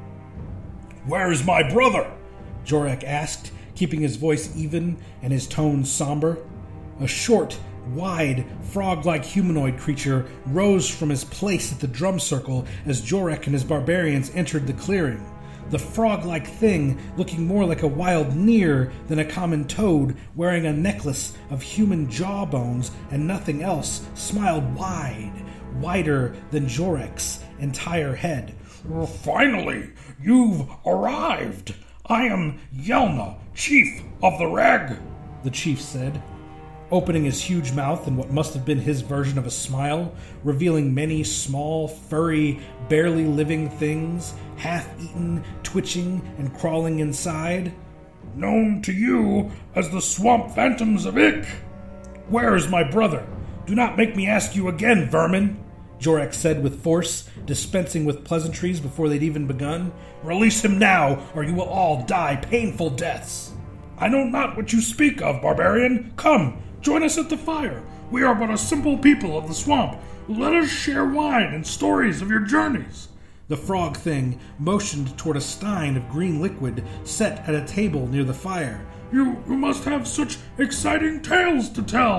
[SPEAKER 1] "Where is my brother?" Jorek asked, keeping his voice even and his tone somber. A short, wide, frog-like humanoid creature rose from his place at the drum circle as Jorek and his barbarians entered the clearing. The frog-like thing, looking more like a wild near than a common toad, wearing a necklace of human jawbones and nothing else, smiled wide, wider than Jorek's entire head. "Finally, you've arrived. I am Yelna, chief of the Reg," the chief said, opening his huge mouth in what must have been his version of a smile, revealing many small, furry, barely living things, half-eaten, twitching, and crawling inside. "Known to you as the Swamp Phantoms of Ik. Where is my brother? Do not make me ask you again, vermin," Jorek said with force, dispensing with pleasantries before they'd even begun. "Release him now, or you will all die painful deaths." "I know not what you speak of, barbarian. Come, join us at the fire. We are but a simple people of the swamp. Let us share wine and stories of your journeys." The frog thing motioned toward a stein of green liquid set at a table near the fire. You, you must have such exciting tales to tell."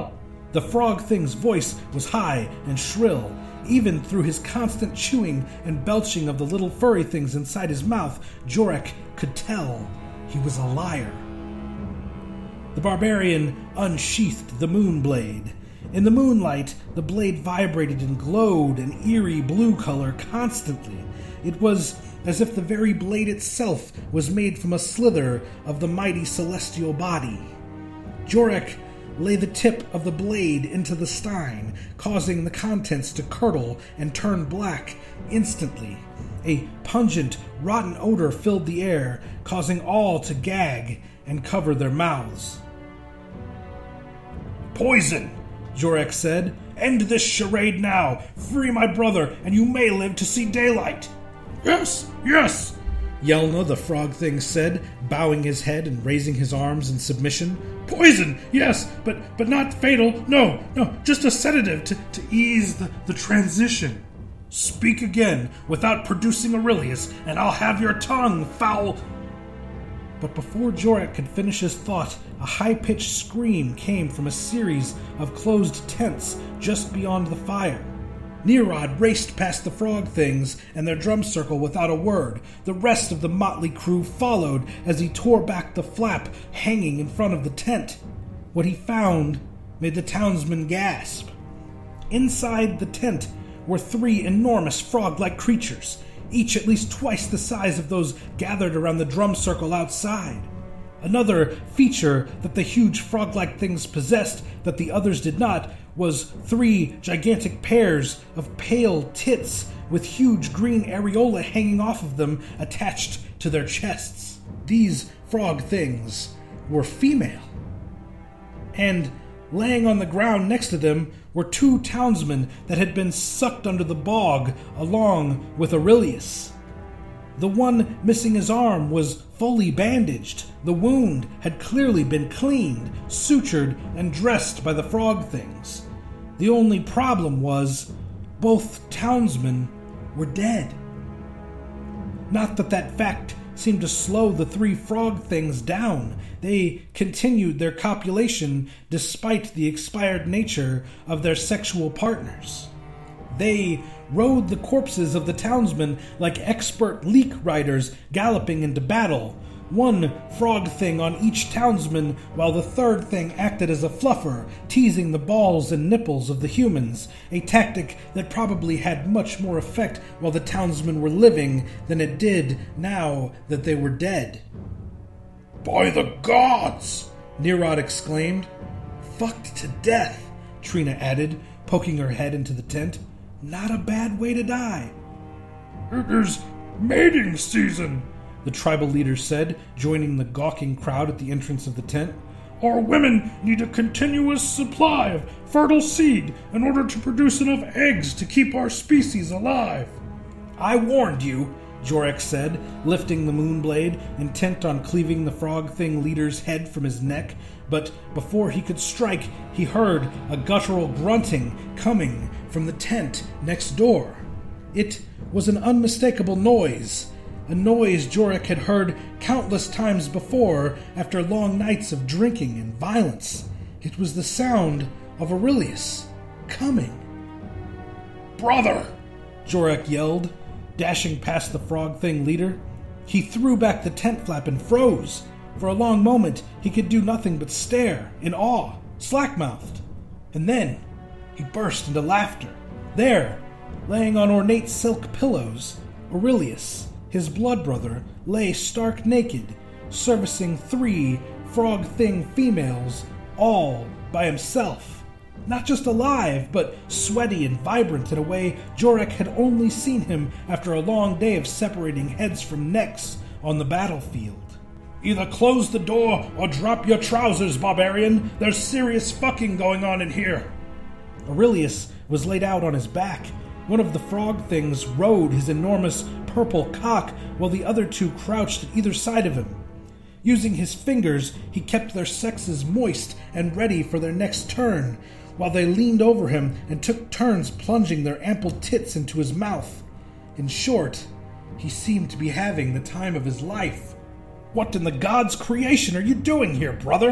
[SPEAKER 1] The frog thing's voice was high and shrill. Even through his constant chewing and belching of the little furry things inside his mouth, Jorek could tell he was a liar. The barbarian unsheathed the moon blade. In the moonlight, the blade vibrated and glowed an eerie blue color constantly. It was as if the very blade itself was made from a slither of the mighty celestial body. Jorek lay the tip of the blade into the stein, causing the contents to curdle and turn black instantly. A pungent, rotten odor filled the air, causing all to gag and cover their mouths. "Poison," Jorek said. "End this charade now. Free my brother, and you may live to see daylight." "Yes, yes," Yelna, the frog thing, said, bowing his head and raising his arms in submission. "Poison, yes, but but not fatal. No, no, just a sedative to, to ease the, the transition." "Speak again without producing Aurelius, and I'll have your tongue, foul..." But before Jorek could finish his thought, a high-pitched scream came from a series of closed tents just beyond the fire. Nerod raced past the frog things and their drum circle without a word. The rest of the motley crew followed as he tore back the flap hanging in front of the tent. What he found made the townsmen gasp. Inside the tent were three enormous frog-like creatures, each at least twice the size of those gathered around the drum circle outside. Another feature that the huge frog-like things possessed that the others did not was three gigantic pairs of pale tits with huge green areola hanging off of them attached to their chests. These frog things were female. And laying on the ground next to them were two townsmen that had been sucked under the bog along with Aurelius. The one missing his arm was fully bandaged. The wound had clearly been cleaned, sutured, and dressed by the frog things. The only problem was both townsmen were dead. Not that that fact seemed to slow the three frog things down. They continued their copulation despite the expired nature of their sexual partners. They rode the corpses of the townsmen like expert leek riders galloping into battle, one frog thing on each townsman, while the third thing acted as a fluffer, teasing the balls and nipples of the humans, a tactic that probably had much more effect while the townsmen were living than it did now that they were dead. "By the gods!" Nerod exclaimed. "Fucked to death," Trina added, poking her head into the tent. "Not a bad way to die." "It is mating season," the tribal leader said, joining the gawking crowd at the entrance of the tent. "Our women need a continuous supply of fertile seed in order to produce enough eggs to keep our species alive." "I warned you," Jorek said, lifting the moonblade, intent on cleaving the frog thing leader's head from his neck. But before he could strike, he heard a guttural grunting coming from the tent next door. It was an unmistakable noise, a noise Jorek had heard countless times before after long nights of drinking and violence. It was the sound of Aurelius coming. "Brother!" Jorek yelled, dashing past the frog thing leader. He threw back the tent flap and froze. For a long moment, he could do nothing but stare, in awe, slack-mouthed. And then, he burst into laughter. There, laying on ornate silk pillows, Aurelius, his blood brother, lay stark naked, servicing three frog thing females, all by himself. Not just alive, but sweaty and vibrant in a way Jorek had only seen him after a long day of separating heads from necks on the battlefield. "Either close the door or drop your trousers, barbarian. There's serious fucking going on in here." Aurelius was laid out on his back. One of the frog things rode his enormous purple cock while the other two crouched at either side of him. Using his fingers, he kept their sexes moist and ready for their next turn, while they leaned over him and took turns plunging their ample tits into his mouth. In short, he seemed to be having the time of his life. "What in the gods' creation are you doing here, brother?"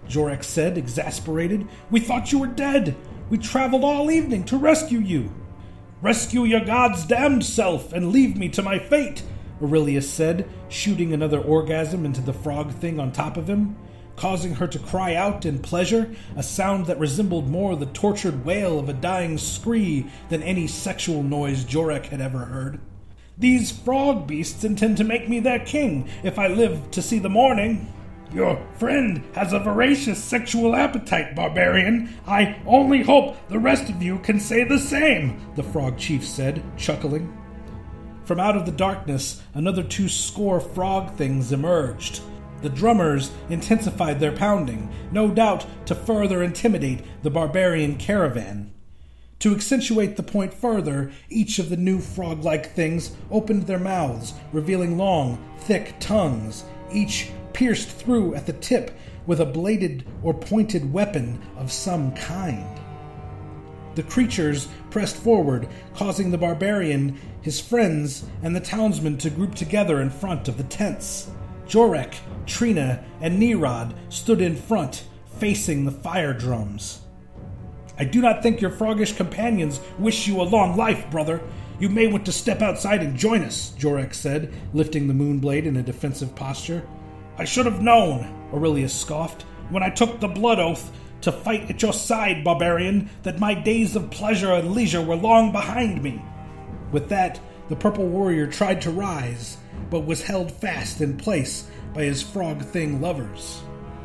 [SPEAKER 1] Jorek said, exasperated. "We thought you were dead. We traveled all evening to rescue you." "Rescue your god's damned self and leave me to my fate," Aurelius said, shooting another orgasm into the frog thing on top of him, causing her to cry out in pleasure, a sound that resembled more the tortured wail of a dying scree than any sexual noise Jorek had ever heard. "These frog beasts intend to make me their king if I live to see the morning." "Your friend has a voracious sexual appetite, barbarian. I only hope the rest of you can say the same," the frog chief said, chuckling. From out of the darkness, another two score frog things emerged. The drummers intensified their pounding, no doubt to further intimidate the barbarian caravan. To accentuate the point further, each of the new frog-like things opened their mouths, revealing long, thick tongues, each pierced through at the tip with a bladed or pointed weapon of some kind. The creatures pressed forward, causing the barbarian, his friends, and the townsmen to group together in front of the tents. Jorek, Trina, and Nerod stood in front, facing the fire drums. "I do not think your froggish companions wish you a long life, brother. You may want to step outside and join us," Jorek said, lifting the moonblade in a defensive posture. "I should have known," Aurelius scoffed, "when I took the blood oath to fight at your side, barbarian, that my days of pleasure and leisure were long behind me." With that, the purple warrior tried to rise, but was held fast in place by his frog thing lovers.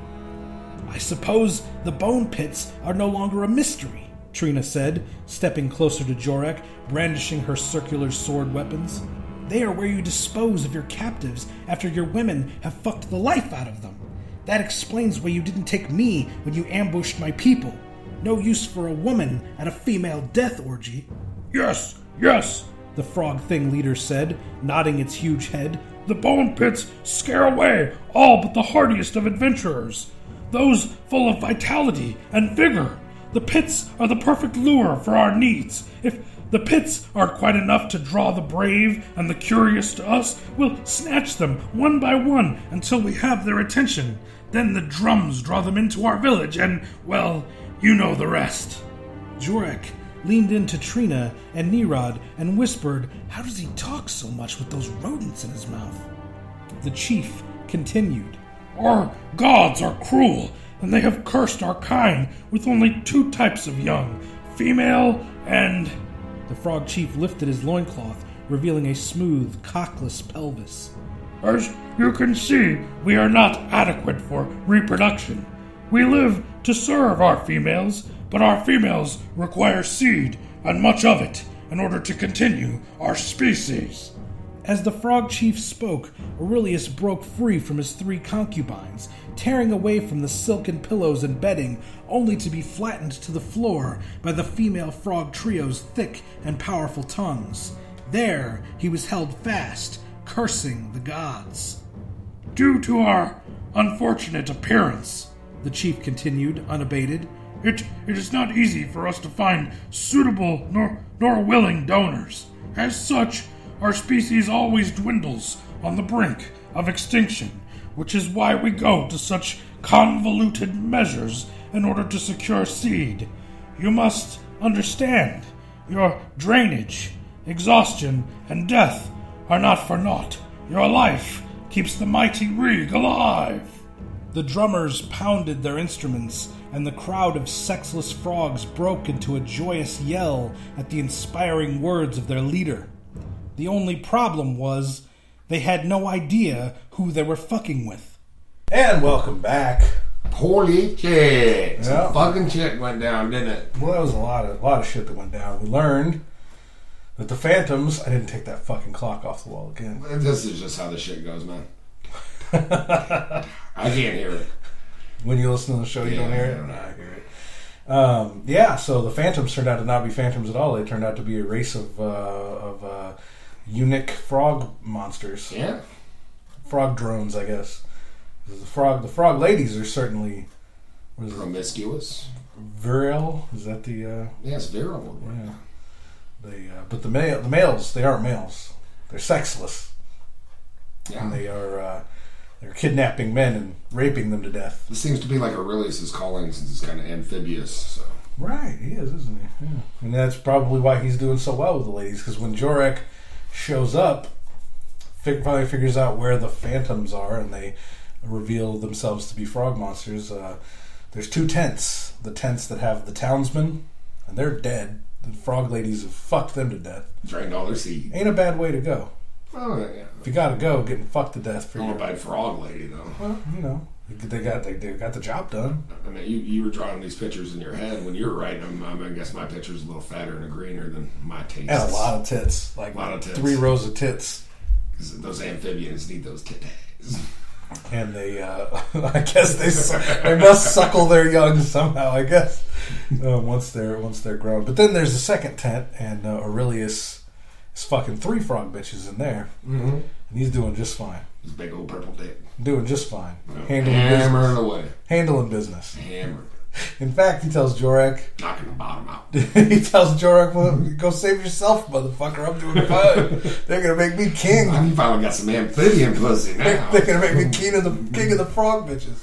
[SPEAKER 1] "I suppose the bone pits are no longer a mystery," Trina said, stepping closer to Jorek, brandishing her circular sword weapons. "They are where you dispose of your captives after your women have fucked the life out of them. That explains why you didn't take me when you ambushed my people. No use for a woman at a female death orgy." "Yes, yes," the frog thing leader said, nodding its huge head. "The bone pits scare away all but the hardiest of adventurers, those full of vitality and vigor. The pits are the perfect lure for our needs. If the pits are quite enough to draw the brave and the curious to us, we'll snatch them one by one until we have their attention. Then the drums draw them into our village and, well, you know the rest." Jorek leaned into Trina and Nerod and whispered, "How does he talk so much with those rodents in his mouth?" The chief continued, "Our gods are cruel, and they have cursed our kind with only two types of young, female and..." The frog chief lifted his loincloth, revealing a smooth, cockless pelvis. "As you can see, we are not adequate for reproduction. We live to serve our females, but our females require seed, and much of it, in order to continue our species." As the frog chief spoke, Aurelius broke free from his three concubines, tearing away from the silken pillows and bedding, only to be flattened to the floor by the female frog trio's thick and powerful tongues. There he was held fast, cursing the gods. "Due to our unfortunate appearance," the chief continued, unabated, It, it is not easy for us to find suitable nor, nor willing donors. As such, our species always dwindles on the brink of extinction, which is why we go to such convoluted measures in order to secure seed. You must understand, your drainage, exhaustion, and death are not for naught. Your life keeps the mighty Rig alive." The drummers pounded their instruments, and the crowd of sexless frogs broke into a joyous yell at the inspiring words of their leader. The only problem was they had no idea who they were fucking with.
[SPEAKER 3] And welcome back.
[SPEAKER 2] Holy shit!
[SPEAKER 3] Yeah.
[SPEAKER 2] Some fucking shit went down, didn't it?
[SPEAKER 3] Well, that was a lot of a lot of shit that went down. We learned that the Phantoms... I didn't take that fucking clock off the wall again.
[SPEAKER 2] This is just how the shit goes, man. I can't hear it.
[SPEAKER 3] When you listen to the show, you
[SPEAKER 2] Yeah,
[SPEAKER 3] don't hear
[SPEAKER 2] I
[SPEAKER 3] it?
[SPEAKER 2] don't
[SPEAKER 3] No,
[SPEAKER 2] know.
[SPEAKER 3] I hear it. Um, yeah, so the Phantoms turned out to not be Phantoms at all. They turned out to be a race of uh, of uh, eunuch frog monsters.
[SPEAKER 2] Yeah.
[SPEAKER 3] Frog drones, I guess. The frog, the frog ladies are certainly... What is it?
[SPEAKER 2] Promiscuous.
[SPEAKER 3] Virile? Is that the... Uh,
[SPEAKER 2] Yes, virile.
[SPEAKER 3] yeah. They, uh, but the male, the males, they aren't males. They're sexless.
[SPEAKER 2] Yeah.
[SPEAKER 3] And they are... Uh,
[SPEAKER 5] they're kidnapping men and raping them to death.
[SPEAKER 2] This seems to be like Aurelius's calling since it's kind of amphibious. So.
[SPEAKER 5] Right, he is, isn't he? Yeah. And that's probably why he's doing so well with the ladies, because when Jorek shows up, fig- finally figures out where the phantoms are, and they reveal themselves to be frog monsters. Uh, there's two tents. The tents that have the townsmen, and they're dead. The frog ladies have fucked them to death.
[SPEAKER 2] Drained all their seed.
[SPEAKER 5] Ain't a bad way to go.
[SPEAKER 2] Oh, yeah.
[SPEAKER 5] If you gotta go, getting fucked to death for
[SPEAKER 2] I'm
[SPEAKER 5] your...
[SPEAKER 2] a bad frog lady, though.
[SPEAKER 5] Well, you know, they got they, they got the job done.
[SPEAKER 2] I mean, you, you were drawing these pictures in your head when you were writing them. I, mean, I guess my picture's a little fatter and greener than my taste.
[SPEAKER 5] And a lot of tits. Like,
[SPEAKER 2] a lot of tits.
[SPEAKER 5] Three rows of tits.
[SPEAKER 2] Because those amphibians need those titties.
[SPEAKER 5] And they, uh, I guess they su- they must suckle their young somehow. I guess uh, once they're once they're grown. But then there's the second tent, and uh, Aurelius is fucking three frog bitches in there,
[SPEAKER 2] Mm-hmm.
[SPEAKER 5] and he's doing just fine.
[SPEAKER 2] His big old purple dick.
[SPEAKER 5] Doing just fine.
[SPEAKER 2] No.
[SPEAKER 5] Handling
[SPEAKER 2] Hammering
[SPEAKER 5] business.
[SPEAKER 2] away.
[SPEAKER 5] Handling business.
[SPEAKER 2] Hammer.
[SPEAKER 5] In fact, he tells Jorek.
[SPEAKER 2] Knocking the bottom out.
[SPEAKER 5] he tells Jorek, "Well, go save yourself, motherfucker. I'm doing fine. They're gonna make me king.
[SPEAKER 2] You finally got some amphibian pussy now.
[SPEAKER 5] They're gonna make me king of the king of the frog bitches."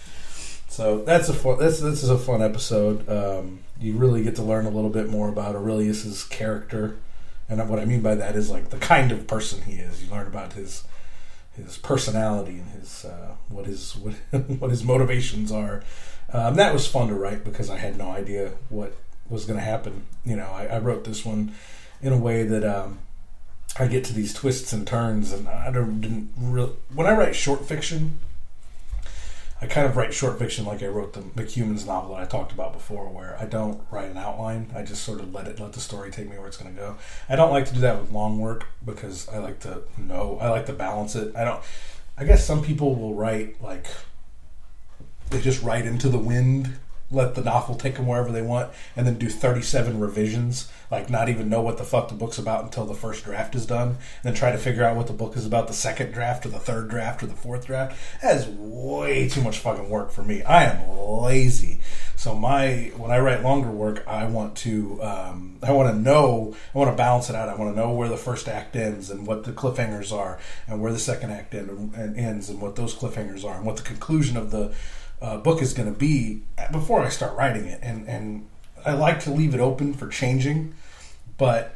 [SPEAKER 5] So that's a fun. This this is a fun episode. Um, you really get to learn a little bit more about Aurelius's character, and what I mean by that is like the kind of person he is. You learn about his his personality and his uh, what his what, what his motivations are. Um, that was fun to write because I had no idea what was going to happen. You know, I, I wrote this one in a way that um, I get to these twists and turns, and I don't, didn't really. When I write short fiction, I kind of write short fiction like I wrote the McHuman's novel that I talked about before, where I don't write an outline. I just sort of let it, let the story take me where it's going to go. I don't like to do that with long work because I like to know. I like to balance it. I don't. I guess some people will write like. They just write into the wind, let the novel take them wherever they want, and then do thirty-seven revisions, like not even know what the fuck the book's about until the first draft is done, and then try to figure out what the book is about the second draft or the third draft or the fourth draft. That is way too much fucking work for me. I am lazy. So my when I write longer work, I want to um, I want to know, I want to balance it out. I want to know where the first act ends and what the cliffhangers are, and where the second act end, and ends and what those cliffhangers are, and what the conclusion of the Uh, book is going to be before I start writing it, and and I like to leave it open for changing, but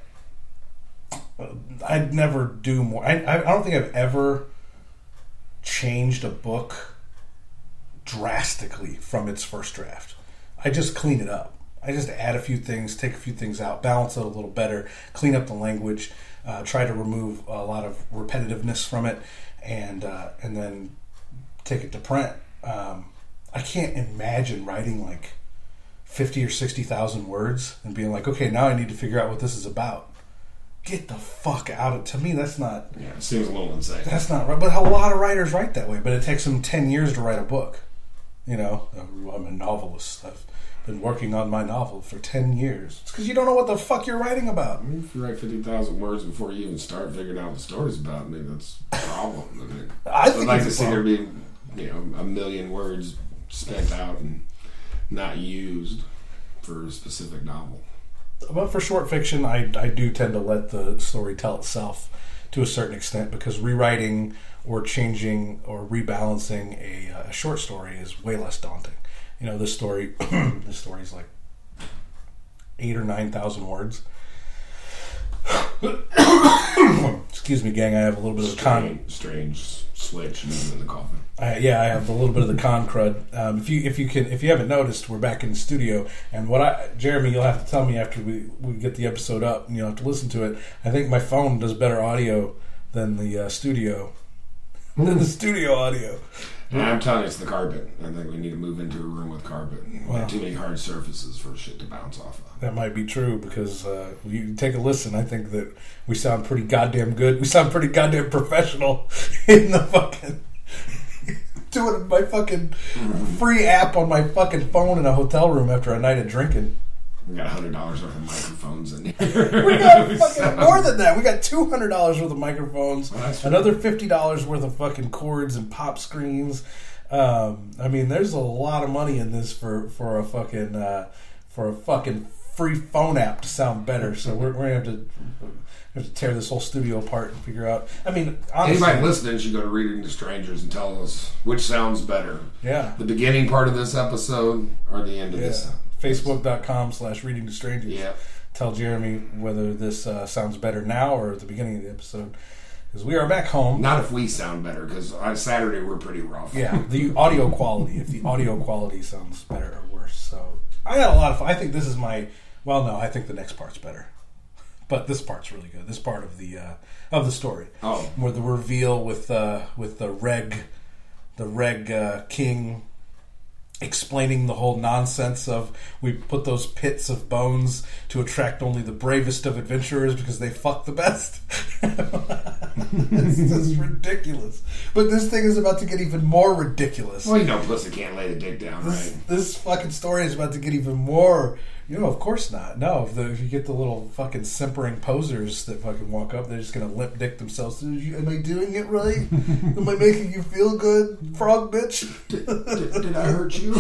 [SPEAKER 5] I'd never do more. I I don't think I've ever changed a book drastically from its first draft. I just clean it up. I just add a few things, take a few things out, balance it a little better, clean up the language, uh, try to remove a lot of repetitiveness from it, and uh, and then take it to print. Um, I can't imagine writing like fifty or sixty thousand words and being like, okay, now I need to figure out what this is about. Get the fuck out of. To me, that's not.
[SPEAKER 2] Yeah, it seems a little insane.
[SPEAKER 5] That's not right. But a lot of writers write that way. But it takes them ten years to write a book. You know, I'm a novelist. I've been working on my novel for ten years. It's because you don't know what the fuck you're writing about.
[SPEAKER 2] I mean, if you write fifty thousand words before you even start figuring out what the story's about, maybe that's a problem. I mean,
[SPEAKER 5] I think
[SPEAKER 2] I'd like
[SPEAKER 5] it's
[SPEAKER 2] to
[SPEAKER 5] a
[SPEAKER 2] see there
[SPEAKER 5] problem.
[SPEAKER 2] be, you know, a million words spent out and not used for a specific novel.
[SPEAKER 5] But for short fiction, I, I do tend to let the story tell itself to a certain extent, because rewriting or changing or rebalancing a, a short story is way less daunting. You know, this story, this story is like eight or nine thousand words. Excuse me, gang. I have a little bit of
[SPEAKER 2] Strange,
[SPEAKER 5] con.
[SPEAKER 2] strange switch moving in the coffin.
[SPEAKER 5] I, yeah, I have a little bit of the con crud. Um, if you if you can if you haven't noticed, we're back in the studio, and what I Jeremy, you'll have to tell me after we, we get the episode up, and you'll have to listen to it. I think my phone does better audio than the uh, studio than the studio audio.
[SPEAKER 2] Yeah, I'm telling you, it's the carpet. I think we need to move into a room with carpet. We
[SPEAKER 5] Wow.
[SPEAKER 2] have too many hard surfaces for shit to bounce off of.
[SPEAKER 5] That might be true, because uh, you take a listen. I think that we sound pretty goddamn good. We sound pretty goddamn professional in the fucking doing my fucking free app on my fucking phone in a hotel room after a night of drinking.
[SPEAKER 2] We got one hundred dollars worth of microphones in here.
[SPEAKER 5] We got fucking more than that. We got two hundred dollars worth of microphones,
[SPEAKER 2] Well, that's true.
[SPEAKER 5] another fifty dollars worth of fucking cords and pop screens. Um, I mean, there's a lot of money in this for for a fucking uh, for a fucking free phone app to sound better. So we're, we're going to have to have to tear this whole studio apart and figure out. I mean, honestly,
[SPEAKER 2] anybody listening should go to Reading to Strangers and tell us which sounds better.
[SPEAKER 5] Yeah.
[SPEAKER 2] The beginning part of this episode or the end of
[SPEAKER 5] Yeah.
[SPEAKER 2] this.
[SPEAKER 5] Facebook.com slash Reading to Strangers.
[SPEAKER 2] Yeah.
[SPEAKER 5] Tell Jeremy whether this uh, sounds better now or at the beginning of the episode. Because we are back home.
[SPEAKER 2] Not if we sound better, because on Saturday we're pretty rough.
[SPEAKER 5] Yeah, the audio quality. If the audio quality sounds better or worse. So I had a lot of fun. I think this is my... Well, no, I think the next part's better. But this part's really good. This part of the uh, of the story,
[SPEAKER 2] Oh.
[SPEAKER 5] where the reveal with uh, with the Reg, the Reg uh, King, explaining the whole nonsense of we put those pits of bones to attract only the bravest of adventurers because they fuck the best. It's just ridiculous. But this thing is about to get even more ridiculous.
[SPEAKER 2] Well, you know, pussy can't lay the dick down,
[SPEAKER 5] This,
[SPEAKER 2] right?
[SPEAKER 5] this fucking story is about to get even more. You know, of course not. No, if, the, if you get the little fucking simpering posers that fucking walk up, they're just gonna lip dick themselves. Am I doing it right? Am I making you feel good, frog bitch?
[SPEAKER 2] Did, did, did I hurt you?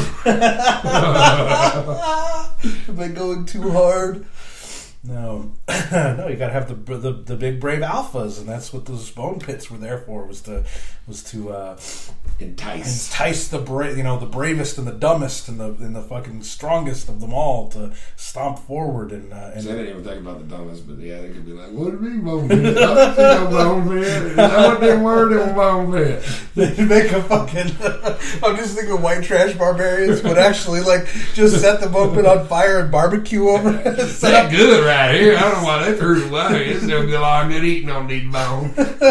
[SPEAKER 5] Am I going too hard? No, no. You gotta have the, the the big brave alphas, and that's what those bone pits were there for. Was to was to uh,
[SPEAKER 2] Entice.
[SPEAKER 5] entice the bra- you know the bravest and the dumbest and the and the fucking strongest of them all to stomp forward and uh, and
[SPEAKER 2] I didn't even think about the dumbest, but yeah, they could be like, what do you mean bone pit? I don't see no bone pit. Is that what they were? They were bone pit.
[SPEAKER 5] they make a fucking. I'm just thinking white trash barbarians would actually like just set the bone pit on fire and barbecue over it.
[SPEAKER 2] It's that good right here. I don't know why they threw it away. It's no good, a lot of good eating on these bones.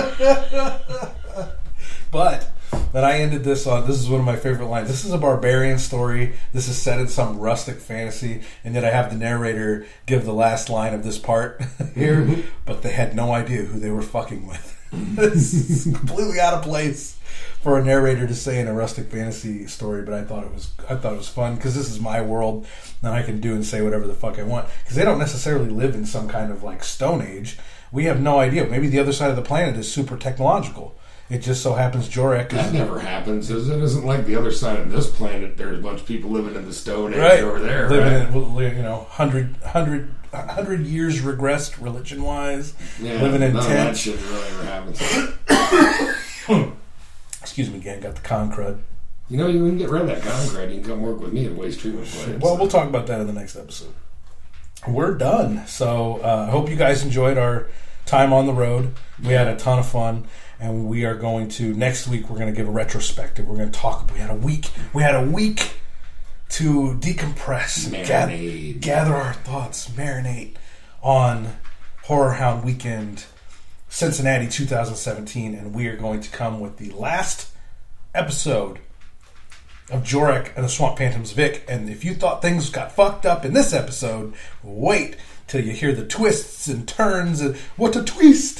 [SPEAKER 5] But then I ended this on, this is one of my favorite lines. This is a barbarian story. This is set in some rustic fantasy. And yet I have the narrator give the last line of this part here. But they had no idea who they were fucking with. This is completely out of place for a narrator to say in a rustic fantasy story. But I thought it was, I thought it was fun because this is my world. And I can do and say whatever the fuck I want. Because they don't necessarily live in some kind of like Stone Age. We have no idea. Maybe the other side of the planet is super technological. It just so happens Jorek is...
[SPEAKER 2] That never happens. It isn't like the other side of this planet. There's a bunch of people living in the Stone Age
[SPEAKER 5] right.
[SPEAKER 2] over there.
[SPEAKER 5] Living
[SPEAKER 2] right?
[SPEAKER 5] in, you know, one hundred, one hundred, one hundred years regressed religion-wise.
[SPEAKER 2] Yeah,
[SPEAKER 5] living in
[SPEAKER 2] none of that
[SPEAKER 5] tents.
[SPEAKER 2] shit really ever happens.
[SPEAKER 5] Excuse me, gang. Got the con crud.
[SPEAKER 2] You know, you can get rid of that concrete. You can come work with me at Waste Treatment Plant.
[SPEAKER 5] Well, we'll talk about that in the next episode. We're done. So uh, I hope you guys enjoyed our time on the road. We had a ton of fun. And we are going to, next week, we're going to give a retrospective. We're going to talk, we had a week, we had a week to decompress, gather,
[SPEAKER 2] Marinate.
[SPEAKER 5] gather our thoughts, marinate on Horror Hound Weekend Cincinnati two thousand seventeen. And we are going to come with the last episode of Jorek and the Swamp Phantoms Vic. And if you thought things got fucked up in this episode, wait till you hear the twists and turns and what a twist.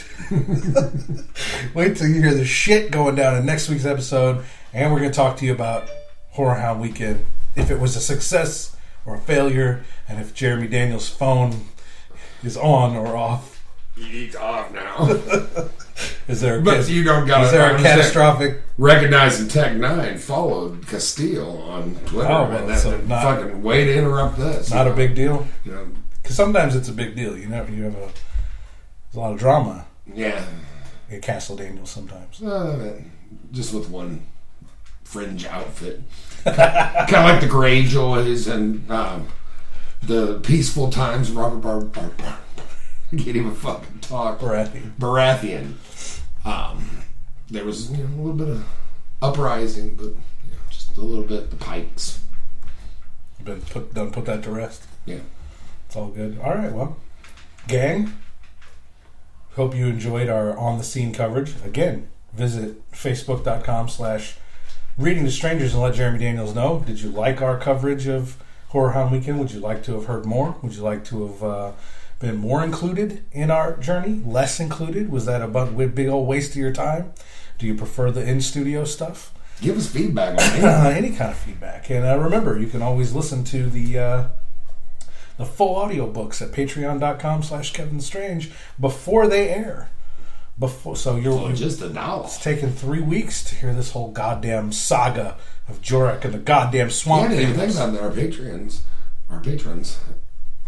[SPEAKER 5] Wait till you hear the shit going down in next week's episode, and we're going to talk to you about Horror Hound Weekend, if it was a success or a failure, and if Jeremy Daniels' phone is on or off.
[SPEAKER 2] He's off now.
[SPEAKER 5] Is there a,
[SPEAKER 2] But you don't got
[SPEAKER 5] is there a catastrophic...
[SPEAKER 2] Recognizing Tech Nine followed Castile on Twitter.
[SPEAKER 5] Oh, well,
[SPEAKER 2] and that,
[SPEAKER 5] so not-
[SPEAKER 2] fucking way to interrupt this.
[SPEAKER 5] Not
[SPEAKER 2] you
[SPEAKER 5] a
[SPEAKER 2] know?
[SPEAKER 5] big deal?
[SPEAKER 2] You know,
[SPEAKER 5] Because sometimes it's a big deal. You know, you have a, there's a lot of drama
[SPEAKER 2] yeah.
[SPEAKER 5] at Castle Daniels sometimes.
[SPEAKER 2] Uh, just with one fringe outfit. Kind of like the Greyjoys and um, the Peaceful Times, Robert Bar... Bar, Bar I can't even fucking talk.
[SPEAKER 5] Baratheon.
[SPEAKER 2] Baratheon. Um, there was you know, a little bit of uprising, but you know, just a little bit. The Pikes.
[SPEAKER 5] Been put, done put that to rest.
[SPEAKER 2] Yeah.
[SPEAKER 5] It's all good. All right, well, gang, hope you enjoyed our on-the-scene coverage. Again, visit facebook.com slash reading to strangers and let Jeremy Daniels know. Did you like our coverage of Horror Hound Weekend? Would you like to have heard more? Would you like to have uh, been more included in our journey? Less included? Was that a bu- big old waste of your time? Do you prefer the in-studio stuff?
[SPEAKER 2] Give us feedback on it.
[SPEAKER 5] Uh, any kind of feedback. And uh, remember, you can always listen to the uh, the full audio books at patreon.com slash Kevin Strange before they air. Before, so you're
[SPEAKER 2] For just a dollar.
[SPEAKER 5] It's taken three weeks to hear this whole goddamn saga of Jorek and the goddamn
[SPEAKER 2] Yeah,
[SPEAKER 5] swamp.
[SPEAKER 2] I didn't even think
[SPEAKER 5] Things.
[SPEAKER 2] about that. Our patrons, our patrons,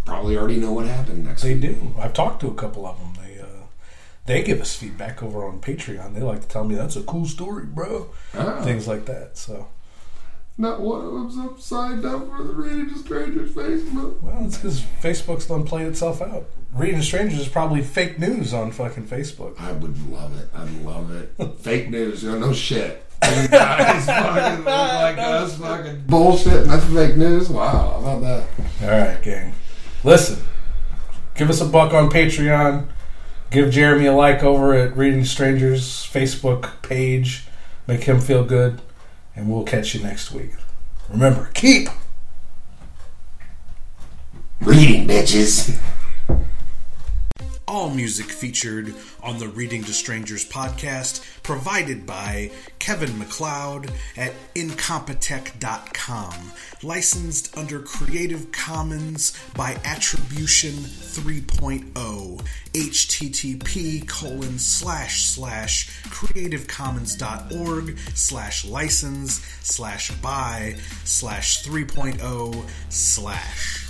[SPEAKER 6] probably already know what happened next
[SPEAKER 5] They
[SPEAKER 6] week.
[SPEAKER 5] do. I've talked to a couple of them. They uh, they give us feedback over on Patreon. They like to tell me that's a cool story, bro.
[SPEAKER 6] Ah.
[SPEAKER 5] Things like that. So,
[SPEAKER 6] Not one of them's upside down for the Reading to Strangers Facebook.
[SPEAKER 5] well, it's because Facebook's done played itself out. Reading Strangers is probably fake news on fucking Facebook.
[SPEAKER 6] I would love it. I'd love it. Fake news, you know, no shit. You guys fucking look like us, fucking bullshit, and that's fake news? Wow, how about that?
[SPEAKER 5] All right, gang. Listen, give us a buck on Patreon. Give Jeremy a like over at Reading Strangers Facebook page. Make him feel good. And we'll catch you next week. Remember, keep
[SPEAKER 6] reading, bitches.
[SPEAKER 3] All music featured on the Reading to Strangers podcast provided by Kevin MacLeod at incompetech dot com. Licensed under Creative Commons by Attribution three point oh. http colon slash slash creativecommons.org slash license slash by slash 3.0 slash.